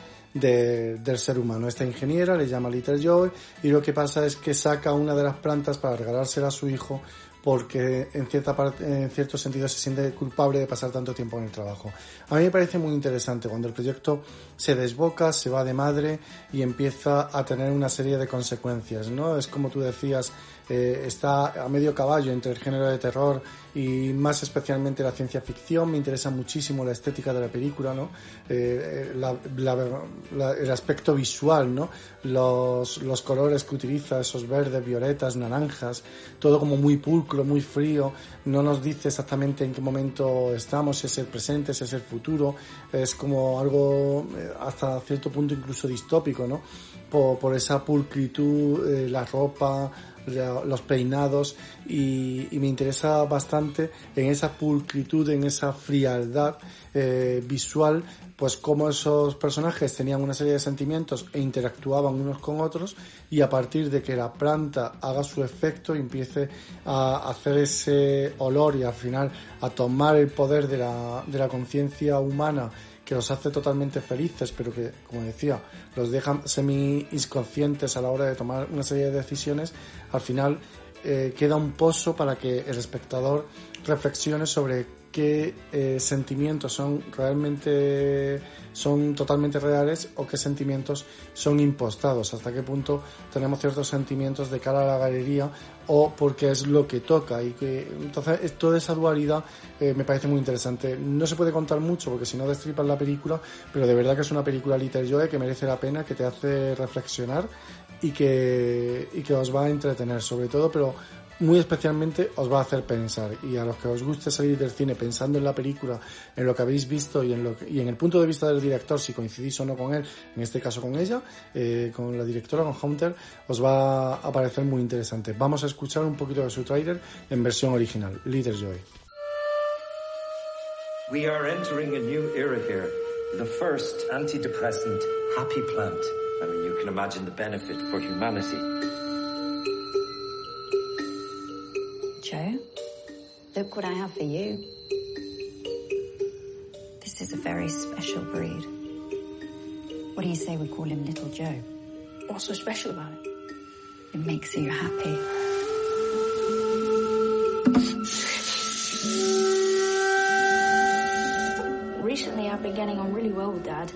de, del ser humano. Esta ingeniera le llama Little Joy y lo que pasa es que saca una de las plantas para regalársela a su hijo, porque en cierta parte, en cierto sentido se siente culpable de pasar tanto tiempo en el trabajo. A mí me parece muy interesante cuando el proyecto se desboca, se va de madre y empieza a tener una serie de consecuencias, ¿no? Es como tú decías, eh, está a medio caballo entre el género de terror y más especialmente la ciencia ficción. Me interesa muchísimo la estética de la película, ¿no? Eh, la, la, la, el aspecto visual, ¿no? Los, los colores que utiliza, esos verdes, violetas, naranjas, todo como muy pulcro, muy frío. No nos dice exactamente en qué momento estamos, si es el presente, si es el futuro. Es como algo eh, hasta cierto punto incluso distópico, ¿no? Por, por esa pulcritud, eh, la ropa, los peinados, y, y me interesa bastante en esa pulcritud, en esa frialdad eh, visual, pues cómo esos personajes tenían una serie de sentimientos e interactuaban unos con otros, y a partir de que la planta haga su efecto y empiece a hacer ese olor y al final a tomar el poder de la, de la conciencia humana, que los hace totalmente felices, pero que, como decía, los dejan semi-inconscientes a la hora de tomar una serie de decisiones, al final eh, queda un pozo para que el espectador reflexione sobre qué eh, sentimientos son realmente, son totalmente reales o qué sentimientos son impostados, hasta qué punto tenemos ciertos sentimientos de cara a la galería o porque es lo que toca. Y que entonces toda esa dualidad eh, me parece muy interesante. No se puede contar mucho porque si no destripas la película, pero de verdad que es una película Little Joy que merece la pena, que te hace reflexionar y que, y que os va a entretener sobre todo, pero muy especialmente os va a hacer pensar, y a los que os guste salir del cine pensando en la película, en lo que habéis visto y en lo que, y en el punto de vista del director, si coincidís o no con él, en este caso con ella, eh, con la directora, con Hunter, os va a parecer muy interesante. Vamos a escuchar un poquito de su tráiler en versión original, Little Joy. We are entering a new era here. The first antidepressant happy plant. I mean, you can imagine the benefit for humanity. Joe, look what I have for you. This is a very special breed. What do you say we call him Little Joe? What's so special about it? It makes you happy. Recently, I've been getting on really well with Dad.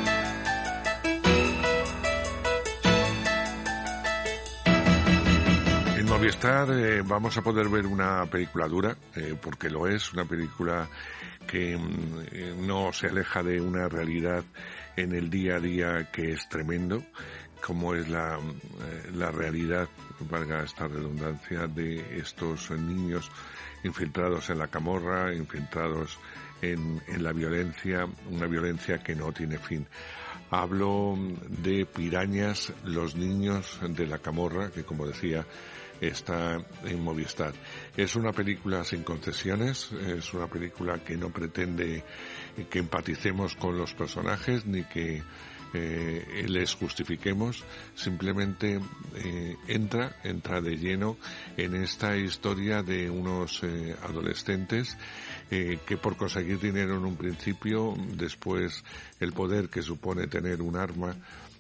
En Movistar eh, vamos a poder ver una película dura, eh, porque lo es, una película que eh, no se aleja de una realidad en el día a día que es tremendo, como es la, eh, la realidad, valga esta redundancia, de estos niños infiltrados en la camorra, infiltrados en, en la violencia, una violencia que no tiene fin. Hablo de Pirañas, los niños de la camorra, que como decía, está en Movistar. Es una película sin concesiones, es una película que no pretende que empaticemos con los personajes ni que eh, les justifiquemos, simplemente eh, entra, entra de lleno en esta historia de unos eh, adolescentes eh, que por conseguir dinero en un principio, después el poder que supone tener un arma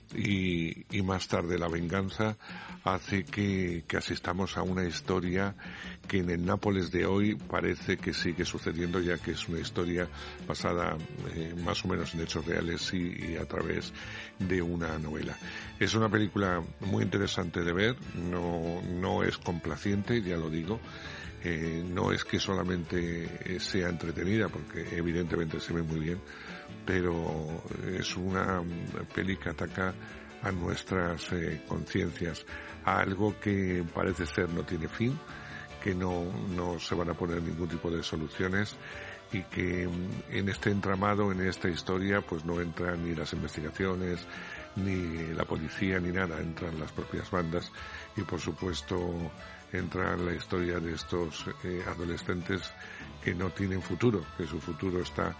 y, y más tarde la venganza hace que, que asistamos a una historia que en el Nápoles de hoy parece que sigue sucediendo, ya que es una historia basada eh, más o menos en hechos reales y, y a través de una novela. Es una película muy interesante de ver, no, no es complaciente, ya lo digo. Eh, no es que solamente sea entretenida, porque evidentemente se ve muy bien, pero es una peli que ataca a nuestras eh, conciencias, a algo que parece ser no tiene fin, que no, no se van a poner ningún tipo de soluciones y que en este entramado, en esta historia, pues no entran ni las investigaciones, ni la policía, ni nada, entran las propias bandas y por supuesto entra la historia de estos eh, adolescentes que no tienen futuro, que su futuro está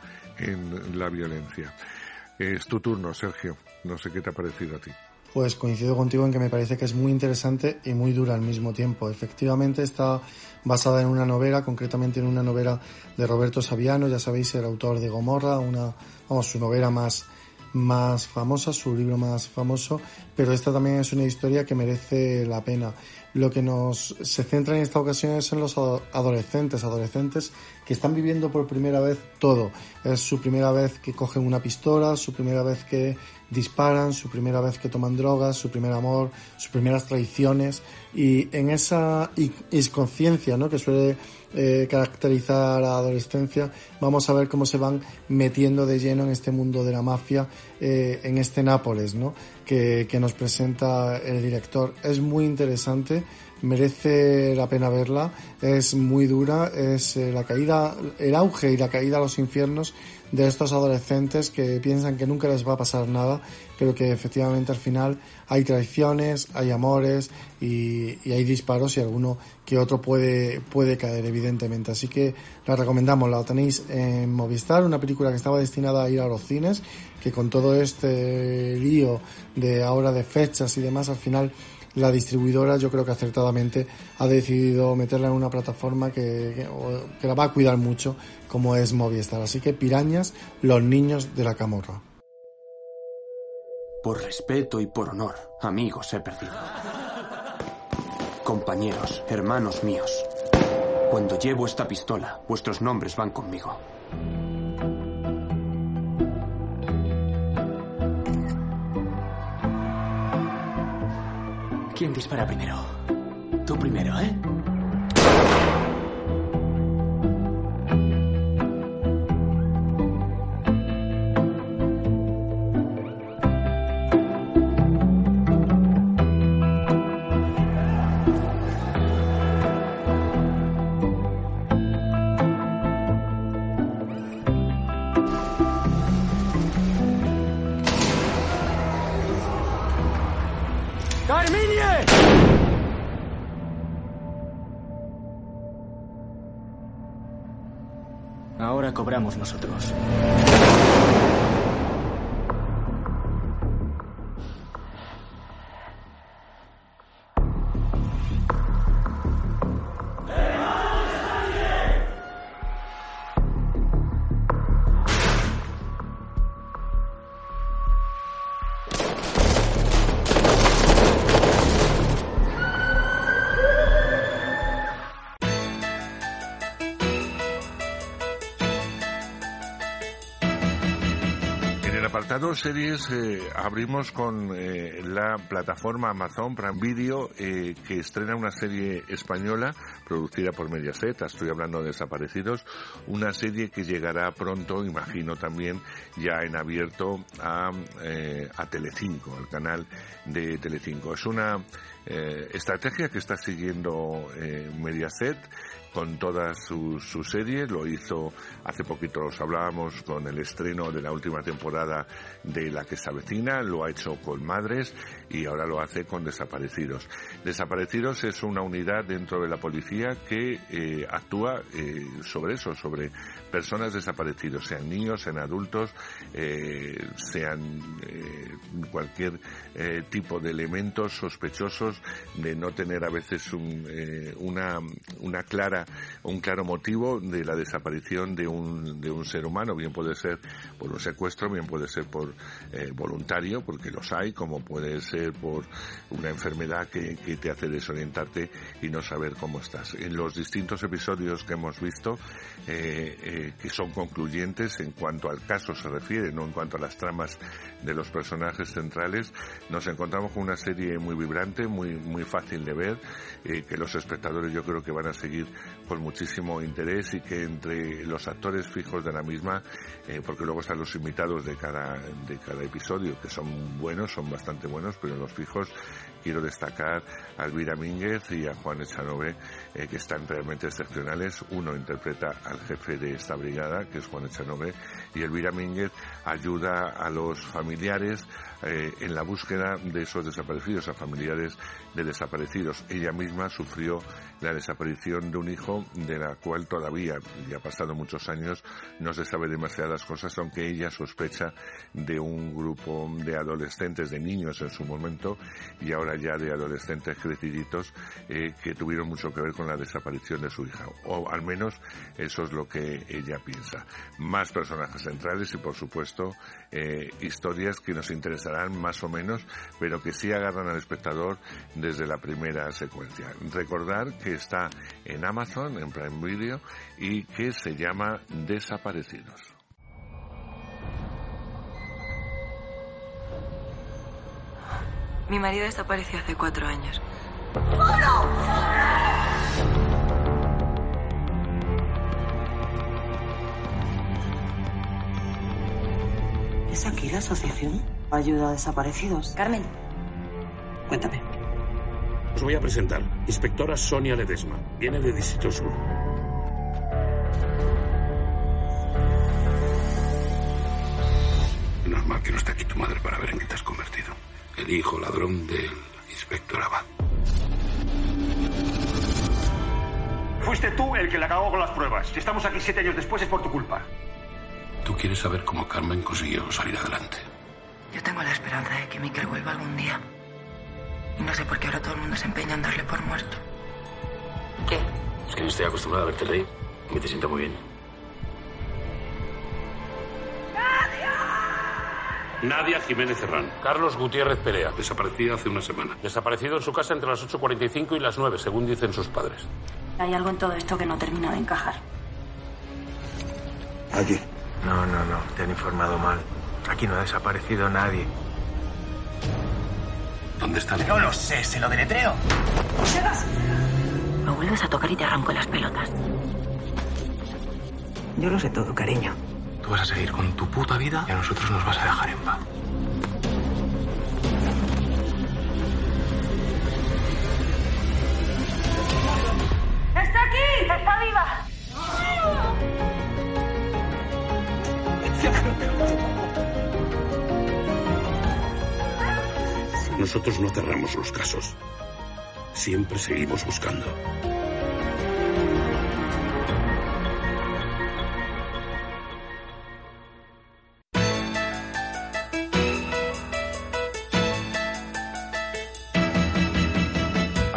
en la violencia. Es tu turno, Sergio. No sé qué te ha parecido a ti. Pues coincido contigo en que me parece que es muy interesante y muy dura al mismo tiempo. Efectivamente está basada en una novela, concretamente en una novela de Roberto Saviano, ya sabéis, el autor de Gomorra, una, vamos, su novela más más famosa, su libro más famoso, pero esta también es una historia que merece la pena. Lo que nos se centra en esta ocasión es en los adolescentes, adolescentes que están viviendo por primera vez todo. Es su primera vez que cogen una pistola, su primera vez que disparan, su primera vez que toman drogas, su primer amor, sus primeras traiciones, y en esa inconsciencia, ¿no?, que suele eh, caracterizar a la adolescencia, vamos a ver cómo se van metiendo de lleno en este mundo de la mafia, eh, en este Nápoles, ¿no?, que, que nos presenta el director. Es muy interesante, merece la pena verla, es muy dura, es eh, la caída, el auge y la caída a los infiernos de estos adolescentes que piensan que nunca les va a pasar nada, pero que efectivamente al final hay traiciones, hay amores y, y hay disparos y alguno que otro puede, puede caer, evidentemente. Así que la recomendamos, la tenéis en Movistar, una película que estaba destinada a ir a los cines, que con todo este lío de ahora de fechas y demás, al final la distribuidora, yo creo que acertadamente, ha decidido meterla en una plataforma que, que, que la va a cuidar mucho, como es Movistar. Así que Pirañas, los niños de la camorra. Por respeto y por honor, amigos he perdido. Compañeros, hermanos míos, cuando llevo esta pistola, vuestros nombres van conmigo. ¿Quién dispara primero? Tú primero, ¿eh? Ahora cobramos nosotros. Series eh, abrimos con eh, la plataforma Amazon Prime Video eh, que estrena una serie española producida por Mediaset. Estoy hablando de Desaparecidos, una serie que llegará pronto, imagino también ya en abierto a, eh, a Telecinco, al canal de Telecinco. Es una eh, estrategia que está siguiendo eh, Mediaset con todas sus su series. Lo hizo hace poquito, os hablábamos con el estreno de la última temporada de La que se avecina, lo ha hecho con Madres y ahora lo hace con Desaparecidos. Desaparecidos es una unidad dentro de la policía que eh, actúa eh, sobre eso, sobre personas desaparecidos, sean niños, sean adultos, eh, sean eh, cualquier eh, tipo de elementos sospechosos de no tener a veces un, eh, una, una clara un claro motivo de la desaparición de un de un ser humano. Bien puede ser por un secuestro, bien puede ser por eh, voluntario, porque los hay, como puede ser por una enfermedad que, que te hace desorientarte y no saber cómo estás. En los distintos episodios que hemos visto, eh, eh, que son concluyentes en cuanto al caso se refiere, no en cuanto a las tramas de los personajes centrales, nos encontramos con una serie muy vibrante, muy muy fácil de ver, eh, que los espectadores yo creo que van a seguir con muchísimo interés y que entre los actores fijos de la misma, eh, porque luego están los invitados de cada de cada episodio, que son buenos, son bastante buenos, pero los fijos quiero destacar a Elvira Mínguez y a Juan Echanove, eh, que están realmente excepcionales. Uno interpreta al jefe de esta brigada, que es Juan Echanove, y Elvira Mínguez ayuda a los familiares eh, en la búsqueda de esos desaparecidos, a familiares de desaparecidos. Ella misma sufrió la desaparición de un hijo, de la cual todavía, ya ha pasado muchos años, no se sabe demasiadas cosas, aunque ella sospecha de un grupo de adolescentes, de niños en su momento, y ahora ya de adolescentes creciditos, eh, que tuvieron mucho que ver con la desaparición de su hija, o al menos eso es lo que ella piensa. Más personajes centrales y, por supuesto, eh, historias que nos interesarán más o menos, pero que sí agarran al espectador desde la primera secuencia. Recordar que está en Amazon, en Prime Video, y que se llama Desaparecidos. Mi marido desapareció hace cuatro años. ¿Es aquí la asociación? Ayuda a desaparecidos. Carmen. Cuéntame. Os voy a presentar. Inspectora Sonia Ledesma. Viene de Distrito Sur. Menos mal que no está aquí tu madre para ver en qué te has convertido. El hijo ladrón del inspector Abad. Fuiste tú el que la cagó con las pruebas. Si estamos aquí siete años después es por tu culpa. Tú quieres saber cómo Carmen consiguió salir adelante. Yo tengo la esperanza de que Miquel vuelva algún día. Y no sé por qué ahora todo el mundo se empeña en darle por muerto. ¿Qué? Es que no estoy acostumbrado a verte reír. Me te siento muy bien. Nadia Jiménez Serrán. Carlos Gutiérrez Perea. Desaparecida hace una semana. Desaparecido en su casa entre las ocho cuarenta y cinco y las nueve, según dicen sus padres. Hay algo en todo esto que no termina de encajar. Aquí. No, no, no. Te han informado mal. Aquí no ha desaparecido nadie. ¿Dónde están? No lo sé, se lo deletreo. ¡Sebas! Me vuelves a tocar y te arranco las pelotas. Yo lo sé todo, cariño. Tú vas a seguir con tu puta vida y a nosotros nos vas a dejar en paz. ¡Está aquí! ¡Está viva! Nosotros no cerramos los casos. Siempre seguimos buscando.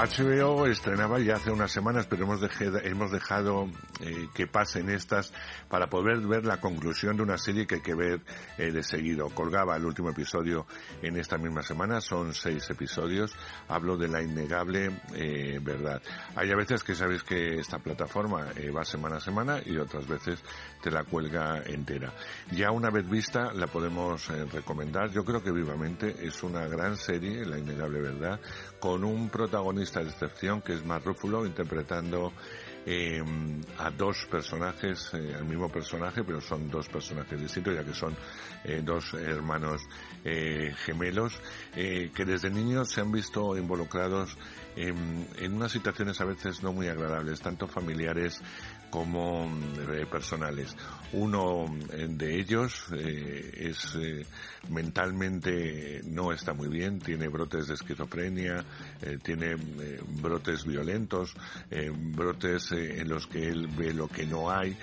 H B O estrenaba ya hace unas semanas, pero hemos, deje, hemos dejado eh, que pasen estas para poder ver la conclusión de una serie que hay que ver eh, de seguido. Colgaba el último episodio en esta misma semana, son seis episodios. Hablo de la innegable eh, verdad. Hay a veces que sabéis que esta plataforma eh, va semana a semana y otras veces te la cuelga entera. Ya una vez vista la podemos eh, recomendar. Yo creo que vivamente es una gran serie, La innegable verdad, con un protagonista de excepción que es Mark Ruffalo interpretando eh, a dos personajes, eh, al mismo personaje, pero son dos personajes distintos, ya que son eh, dos hermanos eh, gemelos eh, que desde niños se han visto involucrados en, en unas situaciones a veces no muy agradables, tanto familiares como eh, personales. Uno eh, de ellos eh, es eh, mentalmente no está muy bien, tiene brotes de esquizofrenia, eh, tiene eh, brotes violentos, eh, brotes eh, en los que él ve lo que no hay,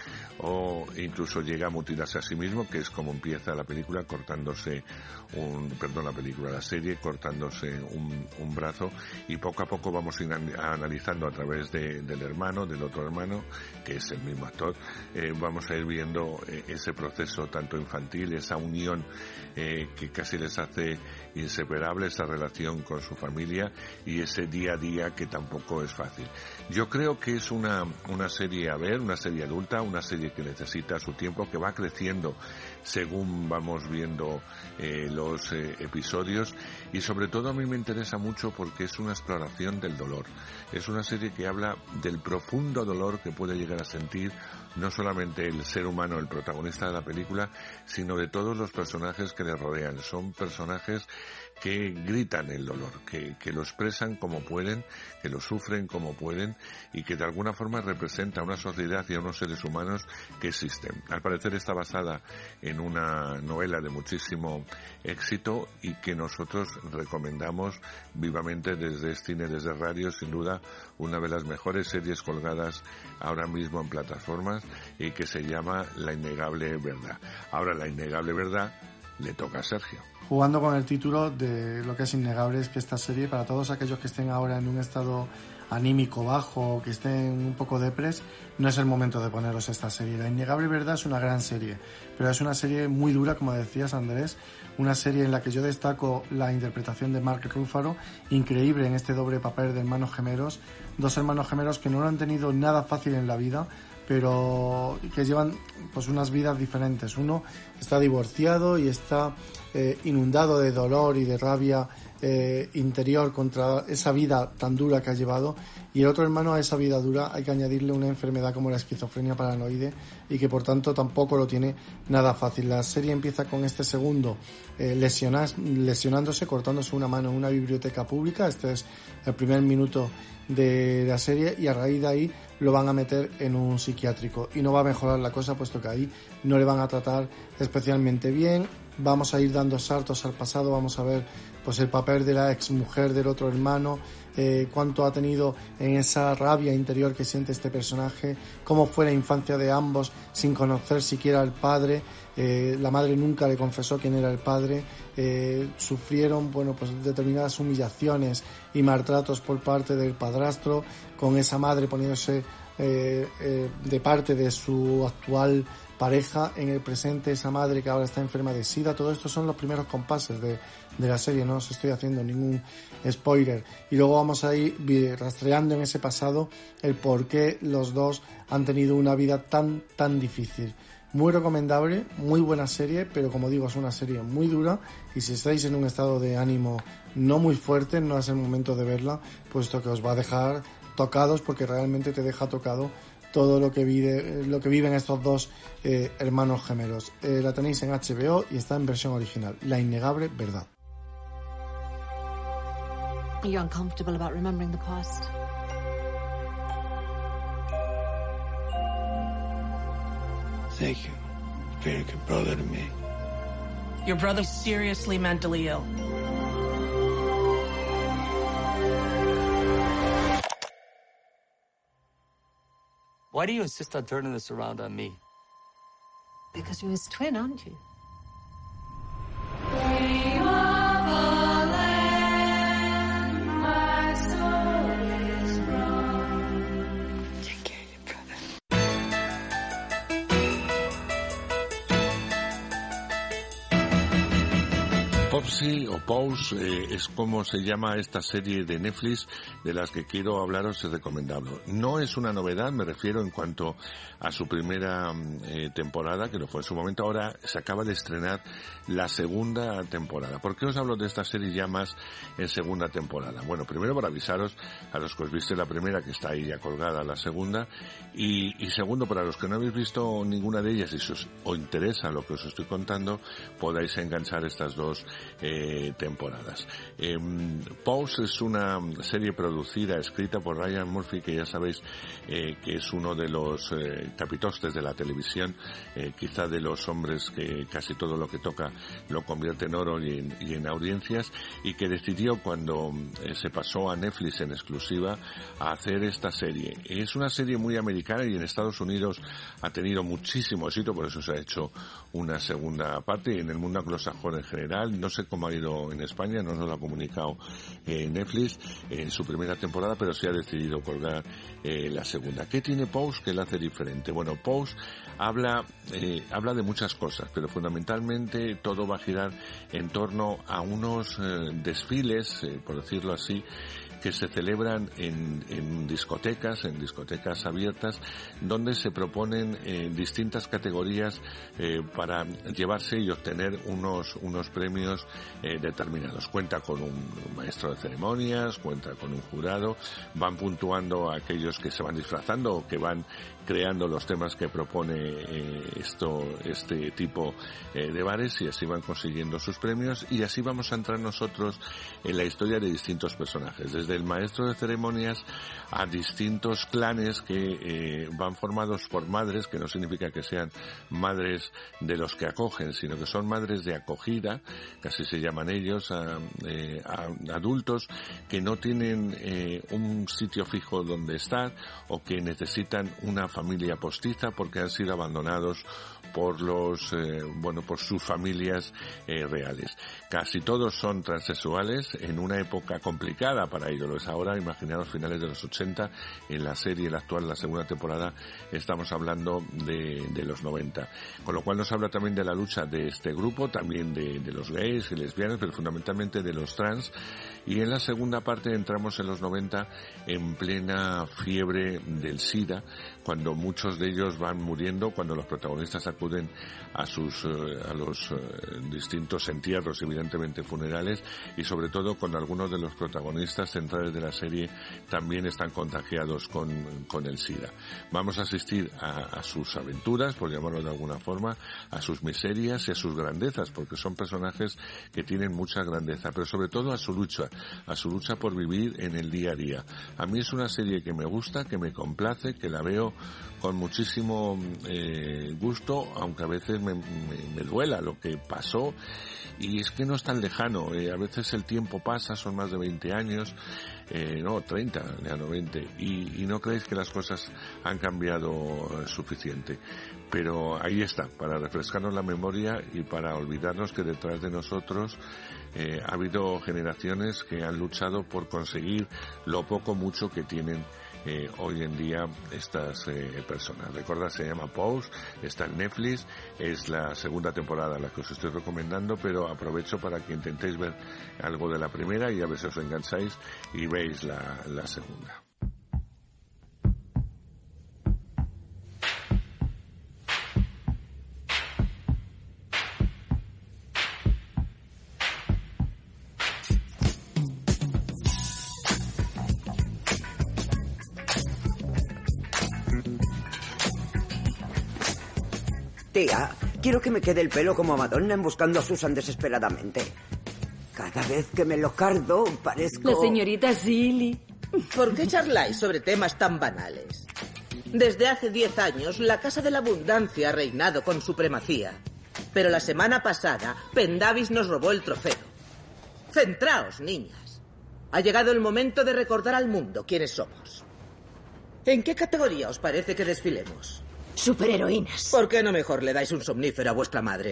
o incluso llega a mutilarse a sí mismo, que es como empieza la película, cortándose un, perdón, la película, la serie, cortándose un, un brazo, y poco a poco vamos a analizando a través de, del hermano, del otro hermano, que es el mismo actor, eh, vamos a ir viendo eh, ese proceso tanto infantil, esa unión eh, que casi les hace inseparable, esa relación con su familia y ese día a día que tampoco es fácil. Yo creo que es una, una serie a ver, una serie adulta, una serie que necesita su tiempo, que va creciendo según vamos viendo eh, los eh, episodios, y sobre todo a mí me interesa mucho porque es una exploración del dolor. Es una serie que habla del profundo dolor que puede llegar a sentir no solamente el ser humano, el protagonista de la película, sino de todos los personajes que le rodean. Son personajes que gritan el dolor, que, que lo expresan como pueden, que lo sufren como pueden, y que de alguna forma representa a una sociedad y a unos seres humanos que existen. Al parecer está basada en una novela de muchísimo éxito y que nosotros recomendamos vivamente desde Cine, desde Radio, sin duda una de las mejores series colgadas ahora mismo en plataformas, y que se llama La innegable verdad. Ahora, La innegable verdad le toca a Sergio. Jugando con el título de lo que es innegable, es que esta serie, para todos aquellos que estén ahora en un estado anímico bajo o que estén un poco depres, no es el momento de poneros esta serie. La innegable verdad es una gran serie, pero es una serie muy dura, como decías, Andrés, una serie en la que yo destaco la interpretación de Mark Ruffalo, increíble en este doble papel de hermanos gemelos, dos hermanos gemelos que no lo han tenido nada fácil en la vida, pero que llevan pues unas vidas diferentes. Uno está divorciado y está eh, inundado de dolor y de rabia eh, interior contra esa vida tan dura que ha llevado, y el otro hermano, a esa vida dura hay que añadirle una enfermedad como la esquizofrenia paranoide, y que por tanto tampoco lo tiene nada fácil. La serie empieza con este segundo eh, lesionas, lesionándose, cortándose una mano en una biblioteca pública. Este es el primer minuto de la serie, y a raíz de ahí lo van a meter en un psiquiátrico, y no va a mejorar la cosa, puesto que ahí no le van a tratar especialmente bien. Vamos a ir dando saltos al pasado, vamos a ver pues el papel de la exmujer del otro hermano, eh, cuánto ha tenido en esa rabia interior que siente este personaje, cómo fue la infancia de ambos sin conocer siquiera al padre. Eh, la madre nunca le confesó quién era el padre. Eh, sufrieron bueno pues determinadas humillaciones y maltratos por parte del padrastro, con esa madre poniéndose eh, eh, de parte de su actual pareja en el presente, esa madre que ahora está enferma de SIDA. Todo esto son los primeros compases de, de la serie, no os estoy haciendo ningún spoiler, y luego vamos a ir rastreando en ese pasado el por qué los dos han tenido una vida tan tan difícil. Muy recomendable, muy buena serie, pero como digo, es una serie muy dura, y si estáis en un estado de ánimo no muy fuerte, no es el momento de verla, puesto que os va a dejar tocados, porque realmente te deja tocado todo lo que vive, lo que viven estos dos eh, hermanos gemelos. Eh, la tenéis en H B O y está en versión original, La innegable verdad. Are you uncomfortable about remembering the past? Thank you for being a good brother to me. Your brother's seriously mentally ill. Why do you insist on turning this around on me? Because you're his twin, aren't you? We are the land, my soul. Popsy o Pose eh, es como se llama esta serie de Netflix de las que quiero hablaros y recomendarlo. No es una novedad, me refiero en cuanto a su primera eh, temporada, que lo fue en su momento. Ahora se acaba de estrenar la segunda temporada. ¿Por qué os hablo de esta serie ya más en segunda temporada? Bueno, primero para avisaros a los que os viste la primera, que está ahí ya colgada la segunda, y, y segundo para los que no habéis visto ninguna de ellas y si os, os interesa lo que os estoy contando, podáis enganchar estas dos Eh, temporadas. Eh, Pose es una serie producida, escrita por Ryan Murphy, que ya sabéis eh, que es uno de los eh, capitostes de la televisión, eh, quizá de los hombres que casi todo lo que toca lo convierte en oro y en, y en audiencias, y que decidió cuando eh, se pasó a Netflix en exclusiva a hacer esta serie. Es una serie muy americana y en Estados Unidos ha tenido muchísimo éxito, por eso se ha hecho una segunda parte, y en el mundo anglosajón en general. No sé cómo ha ido en España, no nos lo ha comunicado eh, Netflix en su primera temporada, pero sí ha decidido colgar eh, la segunda. ¿Qué tiene Pose que la hace diferente? Bueno, Pose habla, eh, habla de muchas cosas, pero fundamentalmente todo va a girar en torno a unos eh, desfiles, eh, por decirlo así, que se celebran en, en discotecas, en discotecas abiertas, donde se proponen eh, distintas categorías eh, para llevarse y obtener unos, unos premios eh, determinados. Cuenta con un maestro de ceremonias, cuenta con un jurado, van puntuando a aquellos que se van disfrazando o que van creando los temas que propone eh, esto, este tipo eh, de bares, y así van consiguiendo sus premios, y así vamos a entrar nosotros en la historia de distintos personajes, desde el maestro de ceremonias a distintos clanes que eh, van formados por madres, que no significa que sean madres de los que acogen, sino que son madres de acogida, que así se llaman ellos, a, eh, a adultos que no tienen eh, un sitio fijo donde estar o que necesitan una familia postiza porque han sido abandonados por los eh, bueno por sus familias eh, reales. Casi todos son transexuales en una época complicada para ellos. Lo es ahora, imaginaros finales de los ochenta, en la serie, la actual, la segunda temporada, estamos hablando de, de los noventa. Con lo cual nos habla también de la lucha de este grupo, también de, de los gays y lesbianas, pero fundamentalmente de los trans. Y en la segunda parte entramos en los noventa en plena fiebre del SIDA, cuando muchos de ellos van muriendo, cuando los protagonistas acuden a sus a los distintos entierros, evidentemente funerales, y sobre todo cuando algunos de los protagonistas centrales de la serie también están contagiados con, con el SIDA. Vamos a asistir a, a sus aventuras, por llamarlo de alguna forma, a sus miserias y a sus grandezas, porque son personajes que tienen mucha grandeza, pero sobre todo a su lucha, a su lucha por vivir en el día a día. A mí es una serie que me gusta, que me complace, que la veo con muchísimo eh, gusto, aunque a veces me, me, me duela lo que pasó, y es que no es tan lejano. Eh, a veces el tiempo pasa, son más de veinte años, eh, no, treinta, ya no veinte, y, y no creéis que las cosas han cambiado eh, suficiente. Pero ahí está, para refrescarnos la memoria y para olvidarnos que detrás de nosotros eh, ha habido generaciones que han luchado por conseguir lo poco mucho que tienen Eh, hoy en día estas eh, personas. Recordad, se llama Pose, está en Netflix, es la segunda temporada la que os estoy recomendando, pero aprovecho para que intentéis ver algo de la primera y a ver si os engancháis y veis la, la segunda. Tía, quiero que me quede el pelo como a Madonna en Buscando a Susan desesperadamente. Cada vez que me lo cardo, parezco... La señorita Silly. ¿Por qué charláis sobre temas tan banales? Desde hace diez años, la Casa de la Abundancia ha reinado con supremacía. Pero la semana pasada, Pendavis nos robó el trofeo. Centraos, niñas. Ha llegado el momento de recordar al mundo quiénes somos. ¿En qué categoría os parece que desfilemos? Superheroínas. ¿Por qué no mejor le dais un somnífero a vuestra madre?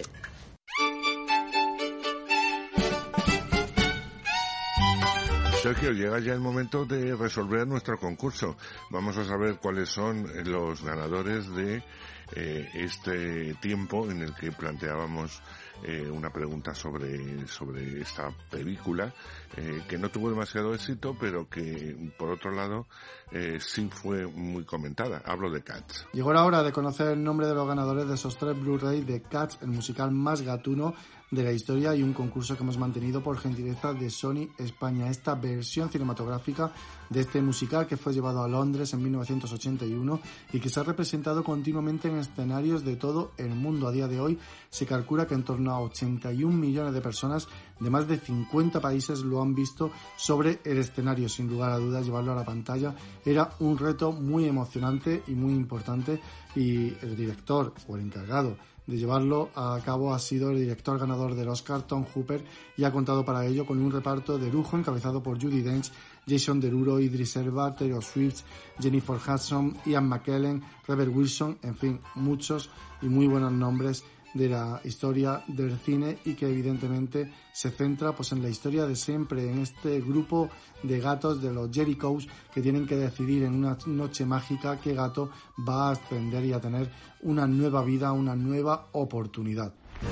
Sergio, llega ya el momento de resolver nuestro concurso. Vamos a saber cuáles son los ganadores de eh, este tiempo en el que planteábamos eh, una pregunta sobre, sobre esta película, eh, que no tuvo demasiado éxito, pero que, por otro lado, eh, sí fue muy comentada. Hablo de Cats. Llegó la hora de conocer el nombre de los ganadores de esos tres Blu-ray de Cats, el musical más gatuno de la historia, y un concurso que hemos mantenido por gentileza de Sony España. Esta versión cinematográfica de este musical, que fue llevado a Londres en mil novecientos ochenta y uno y que se ha representado continuamente en escenarios de todo el mundo. A día de hoy se calcula que en torno a ochenta y un millones de personas de más de cincuenta países lo han visto sobre el escenario. Sin lugar a dudas, llevarlo a la pantalla era un reto muy emocionante y muy importante, y el director o el encargado de llevarlo a cabo ha sido el director ganador del Oscar, Tom Hooper, y ha contado para ello con un reparto de lujo encabezado por Judi Dench, Jason Derulo, Idris Elba, Taylor Swift, Jennifer Hudson, Ian McKellen, Rebel Wilson, en fin, muchos y muy buenos nombres de la historia del cine, y que evidentemente se centra pues en la historia de siempre, en este grupo de gatos de los Jerichos que tienen que decidir en una noche mágica qué gato va a ascender y a tener una nueva vida, una nueva oportunidad.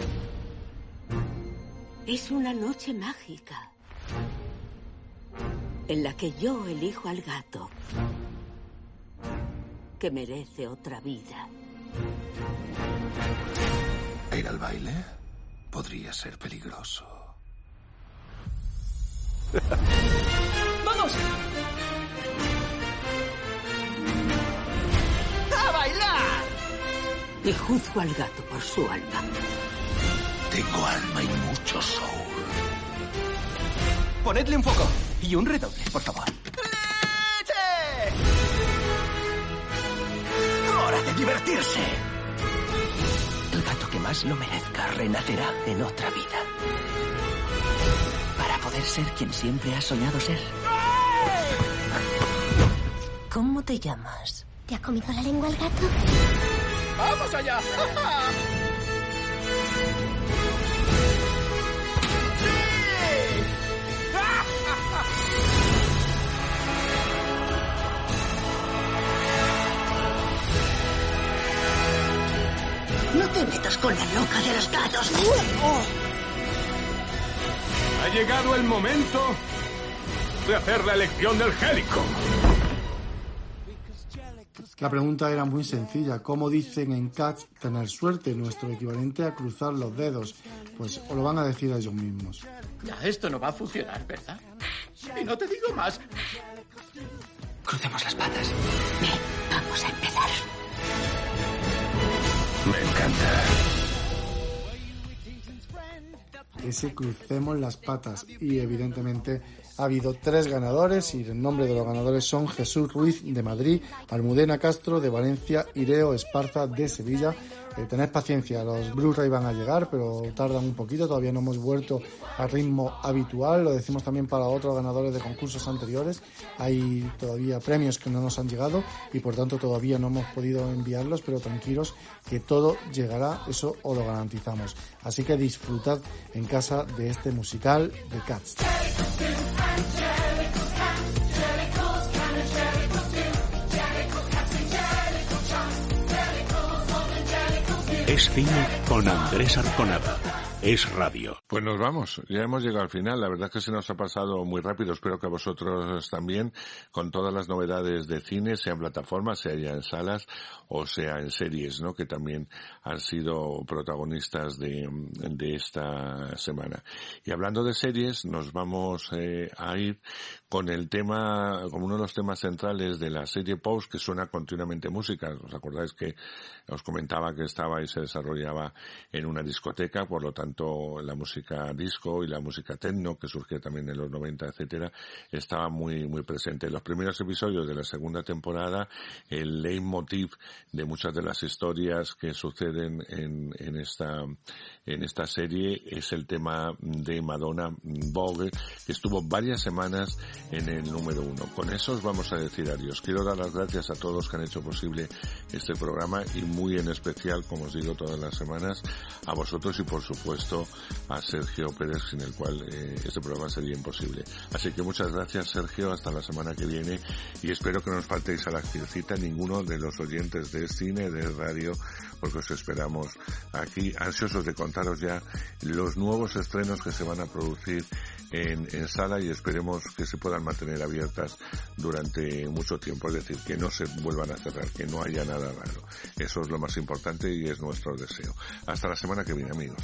Es una noche mágica en la que yo elijo al gato que merece otra vida. ¿Ir al baile? Podría ser peligroso. ¡Vamos! ¡A bailar! Y juzgo al gato por su alma. Tengo alma y mucho soul. Ponedle un foco y un redoble, por favor. ¡Leche! ¡Hora de divertirse! El gato que más lo merezca renacerá en otra vida, para poder ser quien siempre has soñado ser. ¿Cómo te llamas? ¿Te ha comido la lengua el gato? ¡Vamos allá! No te metas con la loca de los gatos. Ha llegado el momento de hacer la elección del Jericho. La pregunta era muy sencilla. ¿Cómo dicen en Cats tener suerte? Nuestro equivalente a cruzar los dedos. Pues os lo van a decir a ellos mismos. Ya, esto no va a funcionar, ¿verdad? Y no te digo más. Crucemos las patas. Bien, vamos a empezar. Me encanta. Ese crucemos las patas. Y evidentemente ha habido tres ganadores, y el nombre de los ganadores son Jesús Ruiz de Madrid, Almudena Castro de Valencia y Leo Esparza de Sevilla. Eh, tened paciencia, los Blu-ray van a llegar, pero tardan un poquito, todavía no hemos vuelto al ritmo habitual. Lo decimos también para otros ganadores de concursos anteriores. Hay todavía premios que no nos han llegado y por tanto todavía no hemos podido enviarlos, pero tranquilos que todo llegará, eso os lo garantizamos. Así que disfrutad en casa de este musical de Cats. Es cine con Andrés Arconada. Es radio. Pues nos vamos, ya hemos llegado al final. La verdad es que se nos ha pasado muy rápido, espero que a vosotros también, con todas las novedades de cine, sea en plataformas, sea ya en salas o sea en series, ¿no?, que también han sido protagonistas de, de esta semana. Y hablando de series, nos vamos eh, a ir con el tema, con uno de los temas centrales de la serie Pose, que suena continuamente música. ¿Os acordáis que os comentaba que estaba y se desarrollaba en una discoteca? Por lo tanto, la música disco y la música techno, que surgió también en los noventa, etcétera, estaba muy muy presente. En los primeros episodios de la segunda temporada, el leitmotiv de muchas de las historias que suceden en, en esta en esta serie es el tema de Madonna, Vogue, que estuvo varias semanas en el número uno. Con eso os vamos a decir adiós. Quiero dar las gracias a todos que han hecho posible este programa y muy en especial, como os digo todas las semanas, a vosotros y por supuesto supuesto a Sergio Pérez, sin el cual eh, este programa sería imposible. Así que muchas gracias, Sergio, hasta la semana que viene, y espero que no os faltéis a la cita ninguno de los oyentes de cine, de radio, porque os esperamos aquí, ansiosos de contaros ya los nuevos estrenos que se van a producir en, en sala, y esperemos que se puedan mantener abiertas durante mucho tiempo, es decir, que no se vuelvan a cerrar, que no haya nada raro. Eso es lo más importante y es nuestro deseo. Hasta la semana que viene, amigos.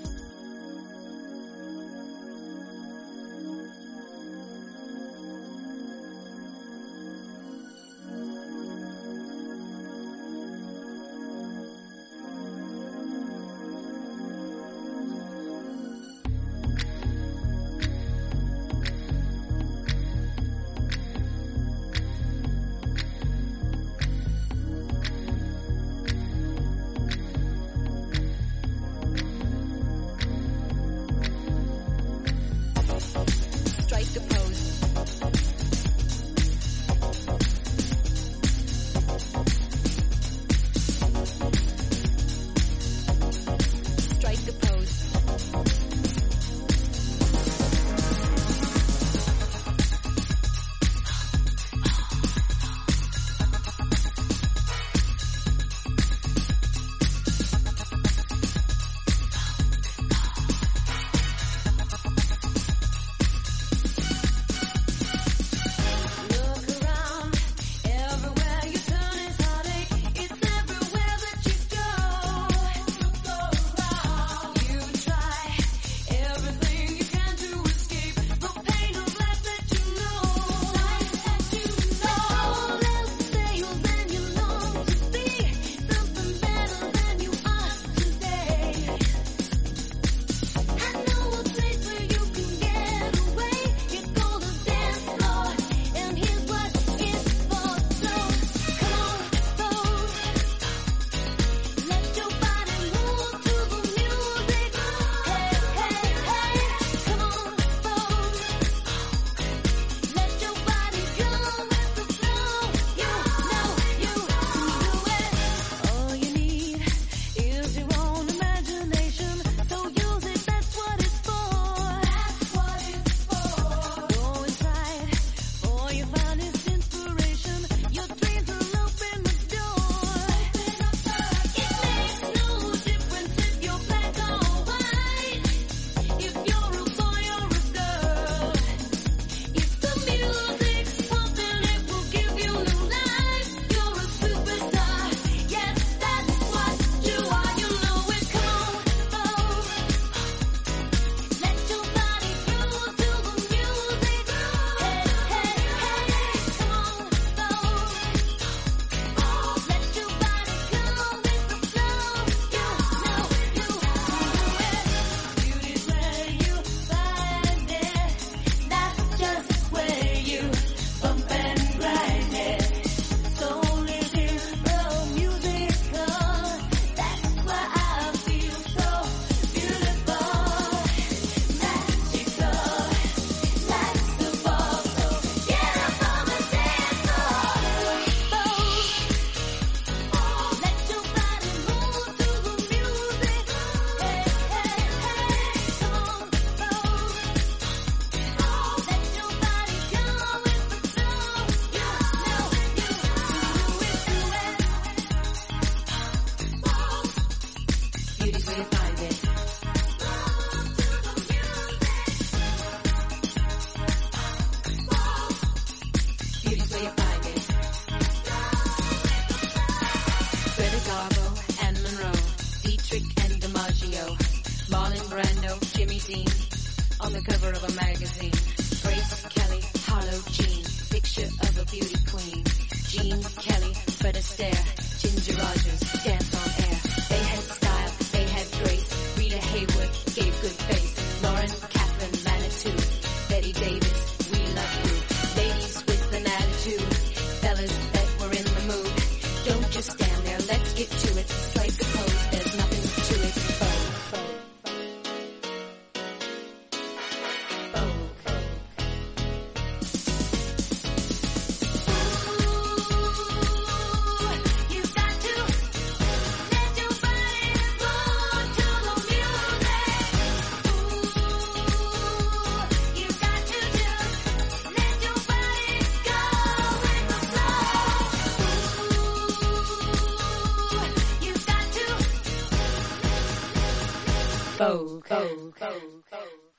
on the cover of a magazine. Grace Kelly, Harlow Jean, picture of a beauty queen. Jean Kelly, Fred Astaire, Ginger Rogers, dance on air. They had style, they had grace. Rita Hayworth gave good face. Lauren Catherine Manitou, Betty Davis, we love you. Ladies with an attitude, fellas that were in the mood. Don't just stand there, let's get to it. Strike a pose, there's nothing to it. Let Vogue. Vogue. Vogue.